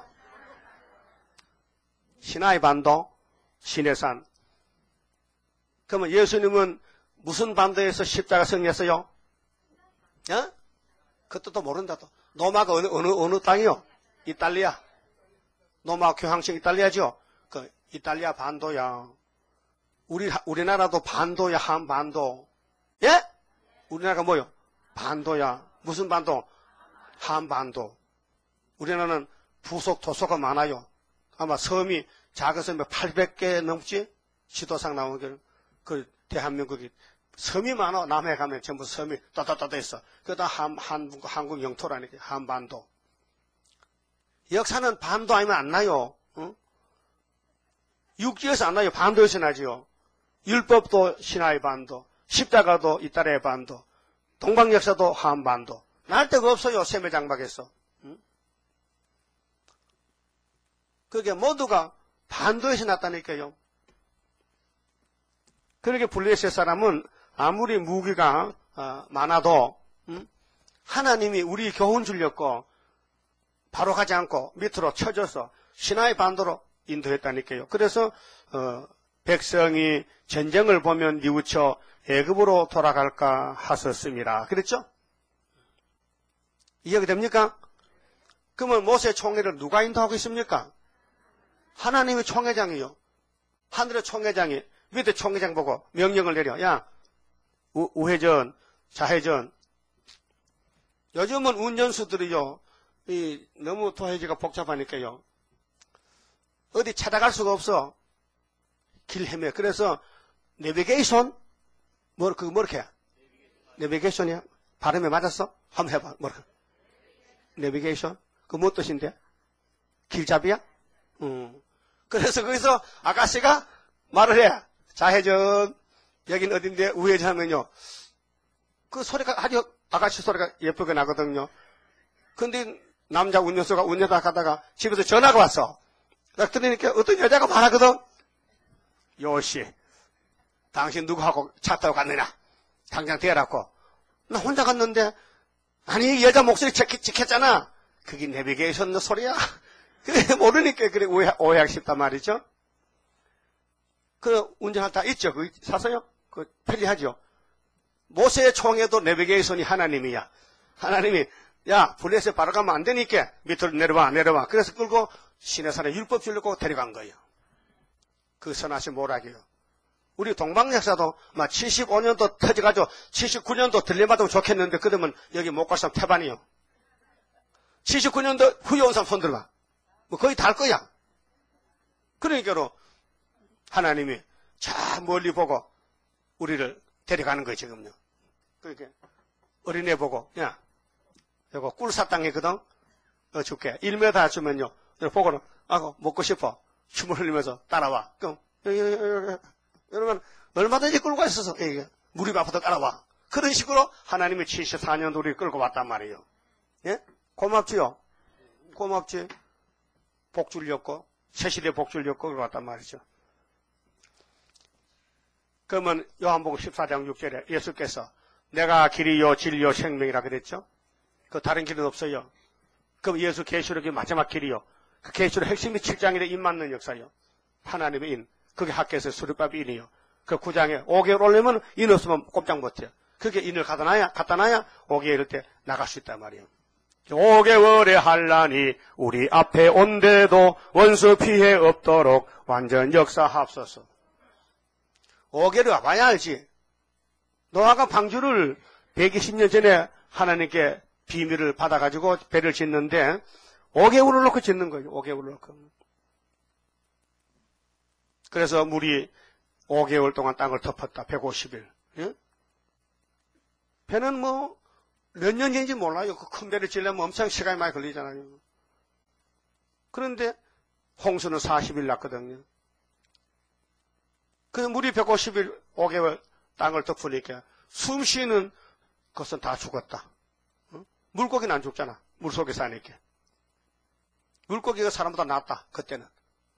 시나이 반도, 시내산. 그러면 예수님은 무슨 반도에서 십자가 승리했어요? 어? 그것도 또 모른다 또. 노마가 어느, 어느, 어느 땅이요? 이탈리아. 노마 교황청 이탈리아죠? 그, 이탈리아 반도야. 우리, 우리나라도 반도야, 한반도. 예? 우리나라가 뭐요? 반도야. 무슨 반도? 한반도. 우리나라는 부속 도서가 많아요. 아마 섬이, 작은 섬이 팔백 개 넘지? 지도상 나오는 게, 그, 대한민국이, 섬이 많아. 남해 가면 전부 섬이 따따따따 있어. 그러다 한, 한국, 한국 영토라니까, 한반도. 역사는 반도 아니면 안 나요. 응? 육지에서 안 나요. 반도에서 나지요. 율법도 신화의 반도, 십자가도 이달의 반도, 동방역사도 한반도. 날 데가 없어요. 세매장막에서. 응? 그게 모두가 반도에서 났다니까요. 그렇게 블레셋 사람은 아무리 무기가 어, 많아도 응? 하나님이 우리 교훈 주려고 바로 가지 않고 밑으로 쳐져서 신화의 반도로 인도했다니까요. 그래서 어, 백성이 전쟁을 보면 뉘우쳐 애굽으로 돌아갈까 하셨습니다. 그랬죠? 이해가 됩니까? 그러면 모세 총회를 누가 인도하고 있습니까? 하나님의 총회장이요. 하늘의 총회장이 밑에 총회장 보고 명령을 내려. 야, 우, 우회전, 좌회전. 요즘은 운전수들이요, 이 너무 도해지가 복잡하니까요. 어디 찾아갈 수가 없어. 길 헤매. 그래서 내비게이션, 뭐 그거 뭐렇게? 내비게이션이야? 발음에 맞았어? 한번 해봐. 뭐라? 내비게이션? 그 뭐 뜻인데? 길잡이야? 음. 그래서 거기서 아가씨가 말을 해. 좌회전, 여긴 어딘데 우회전하면요. 그 소리가 아주 아가씨 소리가 예쁘게 나거든요. 근데 남자 운전수가 운전하다 가다가 집에서 전화가 왔어. 딱 들으니까 어떤 여자가 말하거든. 요시, 당신 누구하고 차 타고 갔느냐? 당장 대라고. 나 혼자 갔는데, 아니 여자 목소리 찍, 찍혔잖아. 그게 내비게이션 너 소리야. 그래 모르니까 그래 오해, 오해하기 쉽단 말이죠. 그 운전할 다 있죠. 그 사서요? 그 편리하죠. 모세의 총에도 내비게이션이 하나님이야. 하나님이 야 블레셋 바로 가면 안 되니까 밑으로 내려와 내려와. 그래서 끌고 시내산에 율법 주려고 데려간 거예요. 그 선하신 모락이요. 우리 동방역사도 막 칠십오 년도 터져가지고 칠십구 년도 들려받으면 좋겠는데 그러면 여기 못 갈 사람 태반이요. 칠십구 년도 후에 온 사람 손 들어봐. 뭐 거의 다 할 거야. 그러니까로 하나님이 저 멀리 보고 우리를 데려가는 거예요 지금요. 그러니까 어린애 보고 야 이거 꿀사탕이거든. 어 줄게. 일 미터 주면요. 보고는 아고 먹고 싶어. 춤을 흘리면서 따라와. 그럼 여러분 얼마든지 끌고 있어서 무릎 아파도 따라와. 그런 식으로 하나님이 칠십사 년 우리를 끌고 왔단 말이에요. 예? 고맙지요? 고맙지. 복 주려고 새시대 복 주려고 끌고 왔단 말이죠. 그러면 요한복음 십사 장 육 절에 예수께서 내가 길이요 진리요 생명이라 그랬죠. 그 다른 길은 없어요. 그럼 예수 계시록이 마지막 길이요. 그 계시록 핵심이 칠 장일에 인 맞는 역사요. 하나님의 인. 그게 학교에서 수르밥이 인이요. 그 구 장에 오 개월 올리면 인 없으면 꼼짝 못해요. 그게 인을 갖다 놔야, 갖다 놔야 오 개월 때 나갈 수 있단 말이에요. 오 개월에 한란이 우리 앞에 온데도 원수 피해 없도록 완전 역사합소서. 오 개월이 와봐야 알지. 노아가 방주를 백이십 년 전에 하나님께 비밀을 받아가지고 배를 짓는데 오 개월을 놓고 짓는 거예요. 오 개월을 놓고. 그래서 물이 오 개월 동안 땅을 덮었다. 백오십 일. 예? 배는 뭐 몇 년인지 몰라요. 그 큰 배를 지려면 엄청 시간이 많이 걸리잖아요. 그런데 홍수는 사십 일 났거든요. 그 물이 백오십 일 오 개월 땅을 덮으니까 숨 쉬는 것은 다 죽었다. 어? 물고기는 안 죽잖아. 물속에 사니까. 물고기가 사람보다 낫다. 그때는.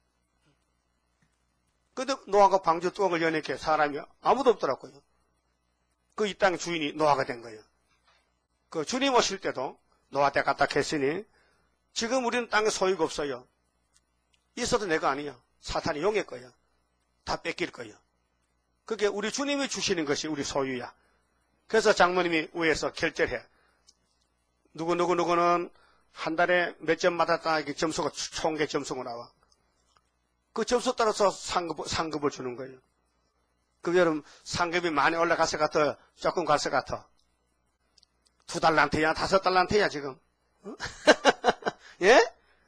근데 노아가 방주 뚜껑을 여니까 사람이 아무도 없더라고요. 그 이 땅 주인이 노아가 된 거예요. 그 주님 오실 때도 노아 때 갖다 했으니 지금 우리는 땅에 소유가 없어요. 있어도 내가 아니야. 사탄이 용의 거야. 다 뺏길 거야. 그게 우리 주님이 주시는 것이 우리 소유야. 그래서 장모님이 위에서 결제를 해. 누구누구누구는 한 달에 몇 점 받았다 이렇게 점수가 총계 점수가 나와. 그 점수 따라서 상급, 상급을 주는 거예요. 그 여러분 상급이 많이 올라갔을 것 같아? 조금 갔을 것 같아? 두 달란트야? 다섯 달란트야 지금? 예?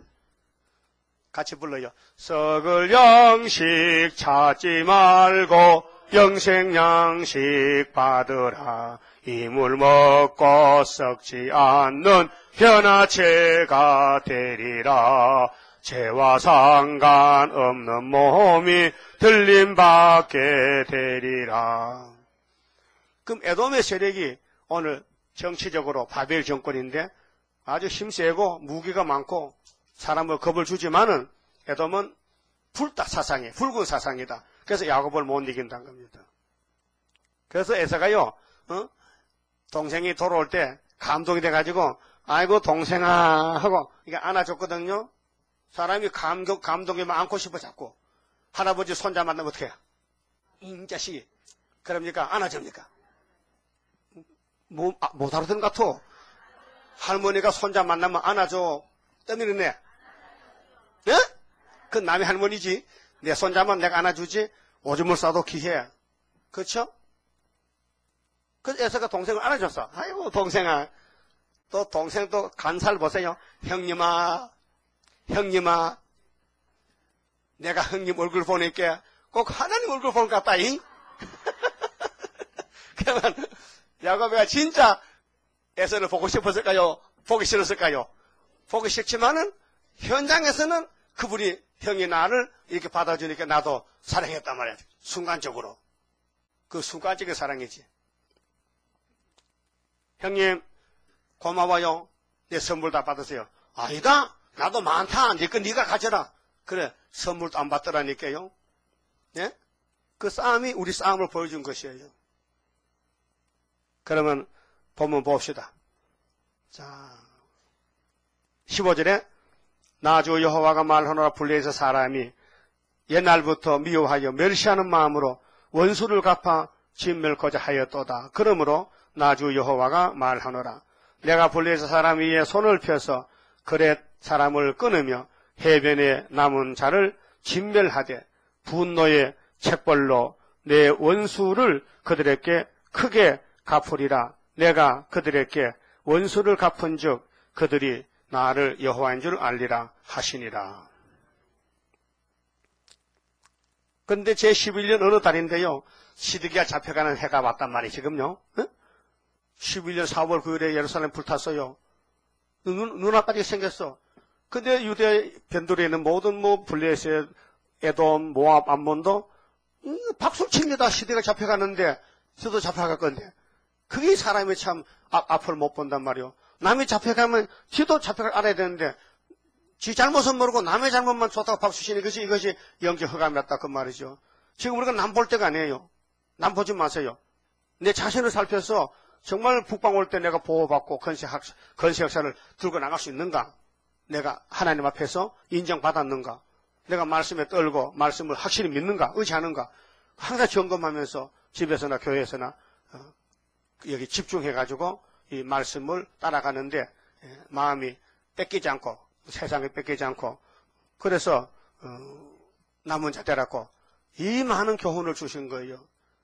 같이 불러요. 썩을 양식 찾지 말고 영생 양식 받으라. 이물 먹고 썩지 않는 변화체가 되리라. 죄와 상관없는 몸이 들림받게 되리라. 그럼 에돔의 세력이 오늘 정치적으로 바벨 정권인데 아주 힘세고 무기가 많고 사람을 겁을 주지만은 에돔은 불다 사상이, 붉은 사상이다. 그래서 야곱을 못 이긴다는 겁니다. 그래서 에서가요, 어? 동생이 돌아올 때 감동이 돼가지고, 아이고, 동생아, 하고, 이게 안아줬거든요. 사람이 감동, 감동이면 안고 싶어 자꾸. 할아버지 손자 만나면 어떻게 해요? 이 자식이. 그럽니까? 안아줍니까? 뭐, 아, 못 알아듣는 것 같아. 할머니가 손자 만나면 안아줘. 떠미르네. 예? 그 남의 할머니지. 내 손자만 내가 안아주지. 오줌을 싸도 기해. 그렇죠? 그래서 에서가 동생을 안아줬어. 아이고 동생아. 또 동생도 간살 보세요. 형님아, 형님아. 내가 형님 얼굴 보니까 꼭 하나님 얼굴 보는 것 같다잉. 그러면 야곱이가 진짜 에서를 보고 싶었을까요? 보기 싫었을까요? 보기 싫지만은 현장에서는 그분이 형이 나를 이렇게 받아주니까 나도 사랑했단 말이야. 순간적으로. 그 순간적인 사랑이지. 형님 고마워요. 내 선물 다 받으세요. 아니다. 나도 많다. 네 거 네가 가져라. 그래. 선물도 안 받더라니까요. 예? 그 싸움이 우리 싸움을 보여준 것이에요. 그러면 본문 봅시다. 자, 십오 절에 나주 여호와가 말하노라 블레셋 사람이 옛날부터 미워하여 멸시하는 마음으로 원수를 갚아 진멸코자 하였도다. 그러므로 나주 여호와가 말하노라. 내가 블레셋 사람 위에 손을 펴서 그렛 사람을 끊으며 해변에 남은 자를 진멸하되 분노의 책벌로 내 원수를 그들에게 크게 갚으리라. 내가 그들에게 원수를 갚은 즉 그들이 나를 여호와인 줄 알리라 하시니라. 그런데 제십일 년 어느 달인데요. 시드기가 잡혀가는 해가 왔단 말이에요. 지금요. 응? 십일 년 사월 구일에 예루살렘 불탔어요. 눈, 눈앞까지 생겼어. 근데 유대 변두리에 있는 모든 뭐 블레셋, 에돔, 모압, 암몬도 음, 박수를 칩니다. 시대가 잡혀가는데 저도 잡혀갈 건데 그게 사람이 참 앞, 앞을 못 본단 말이요. 남이 잡혀가면 지도 잡혀갈 알아야 되는데 지 잘못은 모르고 남의 잘못만 좋다고 박수 치니 이것이 이것이 영적 허감이었다 그 말이죠. 지금 우리가 남 볼 때가 아니에요. 남 보지 마세요. 내 자신을 살펴서 정말 북방 올 때 내가 보호받고 건세, 학, 건세 역사를 들고 나갈 수 있는가? 내가 하나님 앞에서 인정받았는가? 내가 말씀에 떨고 말씀을 확실히 믿는가? 의지하는가? 항상 점검하면서 집에서나 교회에서나 어, 여기 집중해가지고 이 말씀을 따라가는데 예, 마음이 뺏기지 않고 세상에 뺏기지 않고 그래서 어, 남은 자 되라고 이 많은 교훈을 주신 거예요.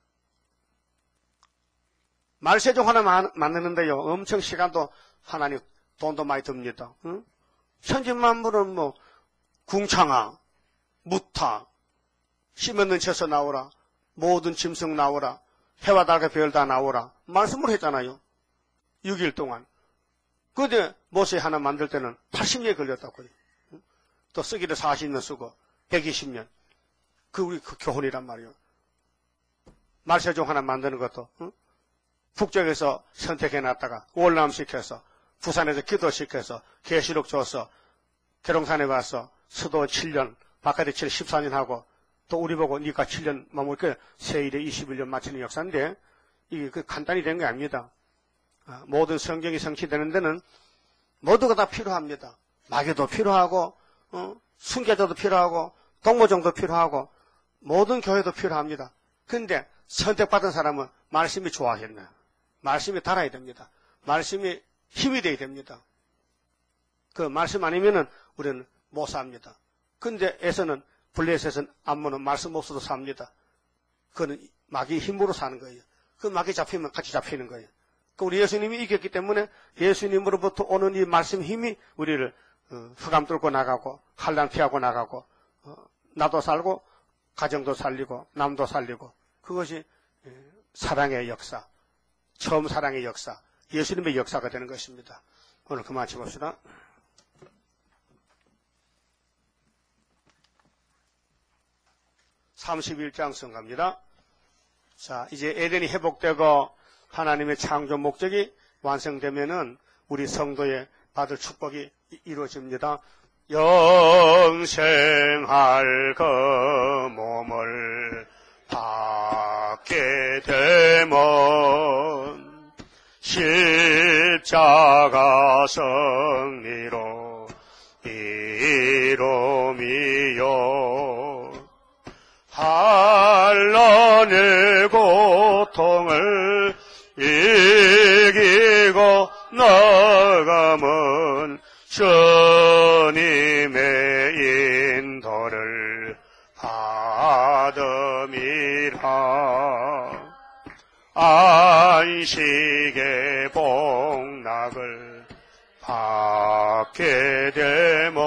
말세종 하나 만드는데요. 엄청 시간도 하나님 돈도 많이 듭니다. 응? 천진만물은 뭐 궁창아, 무타, 씨 없는 채소 나오라, 모든 짐승 나오라, 해와 달과 별 다 나오라 말씀을 했잖아요. 육 일 동안. 그런데 모세 하나 만들 때는 팔십 년이 걸렸다고요. 응? 또 쓰기를 사십 년 쓰고 백이십 년. 그 우리 그 교훈이란 말이에요. 말세종 하나 만드는 것도 응? 북쪽에서 선택해놨다가 월남시켜서 부산에서 기도시켜서 계시록 줘서 계룡산에 와서 수도 칠 년 바깥에 칠 십사 년 하고 또 우리 보고 니가 칠 년 머물게 세일에 이십일 년 마치는 역사인데 이게 그 간단히 된 게 아닙니다. 모든 성경이 성취되는 데는 모두가 다 필요합니다. 마귀도 필요하고 어? 순교자도 필요하고 동무종도 필요하고 모든 교회도 필요합니다. 그런데 선택받은 사람은 말씀이 좋아했나 말씀이 달아야 됩니다. 말씀이 힘이 되어야 됩니다. 그 말씀 아니면은 우리는 못 삽니다. 근데 에서는 블레셋은 암몬은 말씀 없어도 삽니다. 그거는 마귀 힘으로 사는 거예요. 그 마귀 잡히면 같이 잡히는 거예요. 그 우리 예수님이 이겼기 때문에 예수님으로부터 오는 이 말씀 힘이 우리를 어, 흑암 뚫고 나가고 환난 피하고 나가고 어, 나도 살고 가정도 살리고 남도 살리고 그것이 사랑의 역사, 처음 사랑의 역사, 예수님의 역사가 되는 것입니다. 오늘 그만 쳐봅시다. 삼십일 장 성갑니다. 자, 이제 에덴이 회복되고 하나님의 창조 목적이 완성되면은 우리 성도의 받을 축복이 이루어집니다. 영생할 그 몸을 받게 되면 십자가 승리로 이름이요 한란의 고통을 이기고 나가면 주님의 인도를 받음이라. 안식의 복락을 받게 되면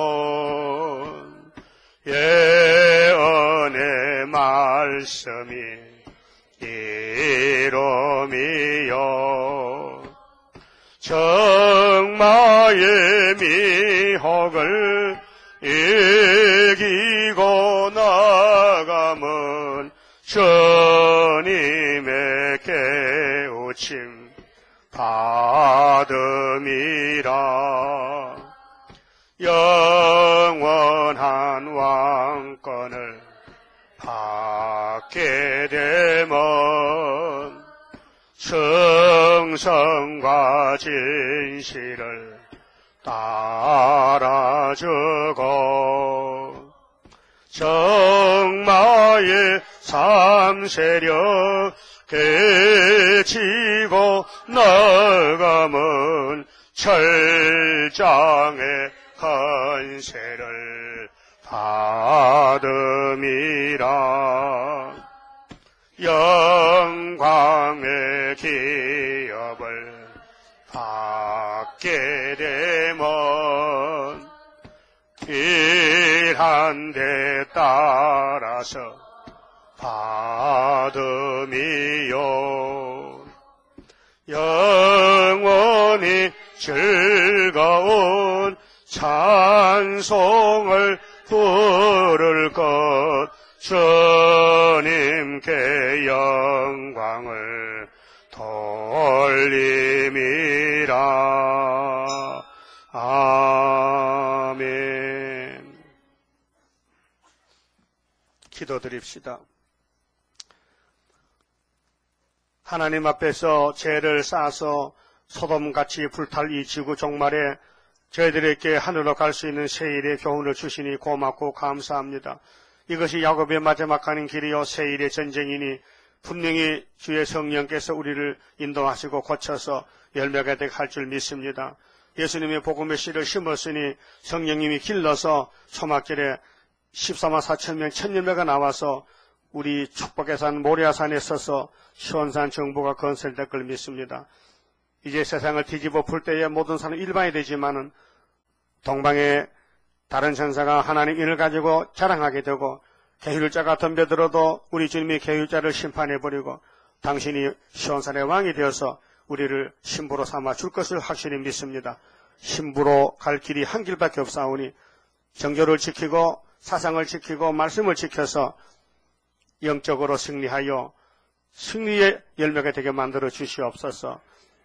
예언의 말씀이 이름이요 정마의 미혹을 이기고 나가면 주님의 깨우침 받음이라. 영원한 왕권을 받게 되면 성성과 진실을 따라주고 정마의 삼세력 깨치고 나가면 철장의 건세를 받음이라. 영광의 기업을 받게 되면 길한 데 따라서 받음이요 영원히 즐거운 찬송을 부를 것 주님께 영광을 돌림이라. 아멘. 기도드립시다. 하나님 앞에서 죄를 쌓아서 소돔같이 불탈 이 지구 종말에 저희들에게 하늘로 갈 수 있는 세일의 교훈을 주시니 고맙고 감사합니다. 이것이 야곱의 마지막 가는 길이요 세일의 전쟁이니 분명히 주의 성령께서 우리를 인도하시고 고쳐서 열매가 되게 할 줄 믿습니다. 예수님의 복음의 씨를 심었으니 성령님이 길러서 초막절에 십사만 사천 명 천열매가 나와서 우리 축복의 산 모리아산에 서서 시온산 정부가 건설될 걸 믿습니다. 이제 세상을 뒤집어 풀 때에 모든 사람은 일반이 되지만은 동방의 다른 천사가 하나님 인을 가지고 자랑하게 되고 계율자가 덤벼들어도 우리 주님이 계율자를 심판해버리고 당신이 시온산의 왕이 되어서 우리를 신부로 삼아 줄 것을 확실히 믿습니다. 신부로 갈 길이 한 길밖에 없사오니 정조를 지키고 사상을 지키고 말씀을 지켜서 영적으로 승리하여 승리의 열매가 되게 만들어 주시옵소서.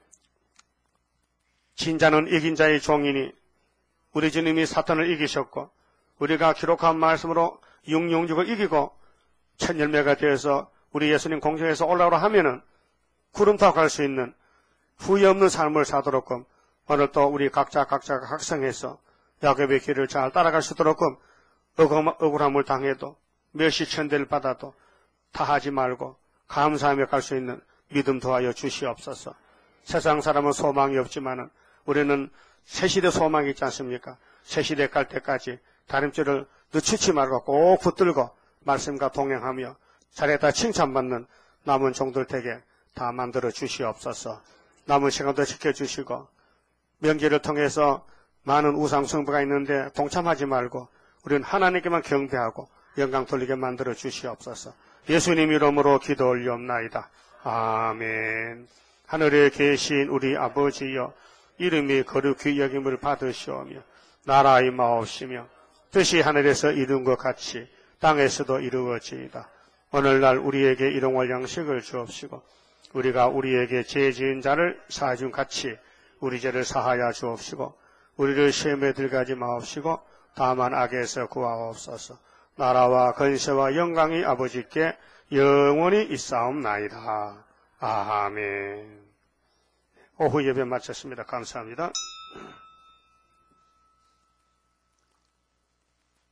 진자는 이긴 자의 종이니 우리 주님이 사탄을 이기셨고 우리가 기록한 말씀으로 육룡죽을 이기고 첫 열매가 되어서 우리 예수님 공중에서 올라오라 하면은 구름 타고 갈 수 있는 후회 없는 삶을 사도록끔 오늘 또 우리 각자 각자가 각성해서 야곱의 길을 잘 따라갈 수 있도록끔 억울함을 당해도 멸시 천대를 받아도 타하지 말고 감사하며 갈 수 있는 믿음 도하여 주시옵소서. 세상 사람은 소망이 없지만은 우리는 새시대 소망이 있지 않습니까? 새시대 갈 때까지 다림줄을 늦추지 말고 꼭 붙들고 말씀과 동행하며 잘했다 칭찬받는 남은 종들 댁에 다 만들어 주시옵소서. 남은 시간도 지켜주시고 명절을 통해서 많은 우상 숭배가 있는데 동참하지 말고 우리는 하나님께만 경배하고 영광 돌리게 만들어 주시옵소서. 예수님 이름으로 기도 올리옵나이다. 아멘. 하늘에 계신 우리 아버지여 이름이 거룩히 여김을 받으시오며 나라의 마옵시며 뜻이 하늘에서 이룬 것 같이 땅에서도 이루어지이다. 오늘날 우리에게 일용할 양식을 주옵시고 우리가 우리에게 죄 지은 자를 사해 준 같이 우리 죄를 사하여 주옵시고 우리를 시험에 들어가지 마옵시고 다만 악에서 구하옵소서. 나라와 건세와 영광이 아버지께 영원히 있사옵나이다. 아멘. 오후 예배 마쳤습니다. 감사합니다.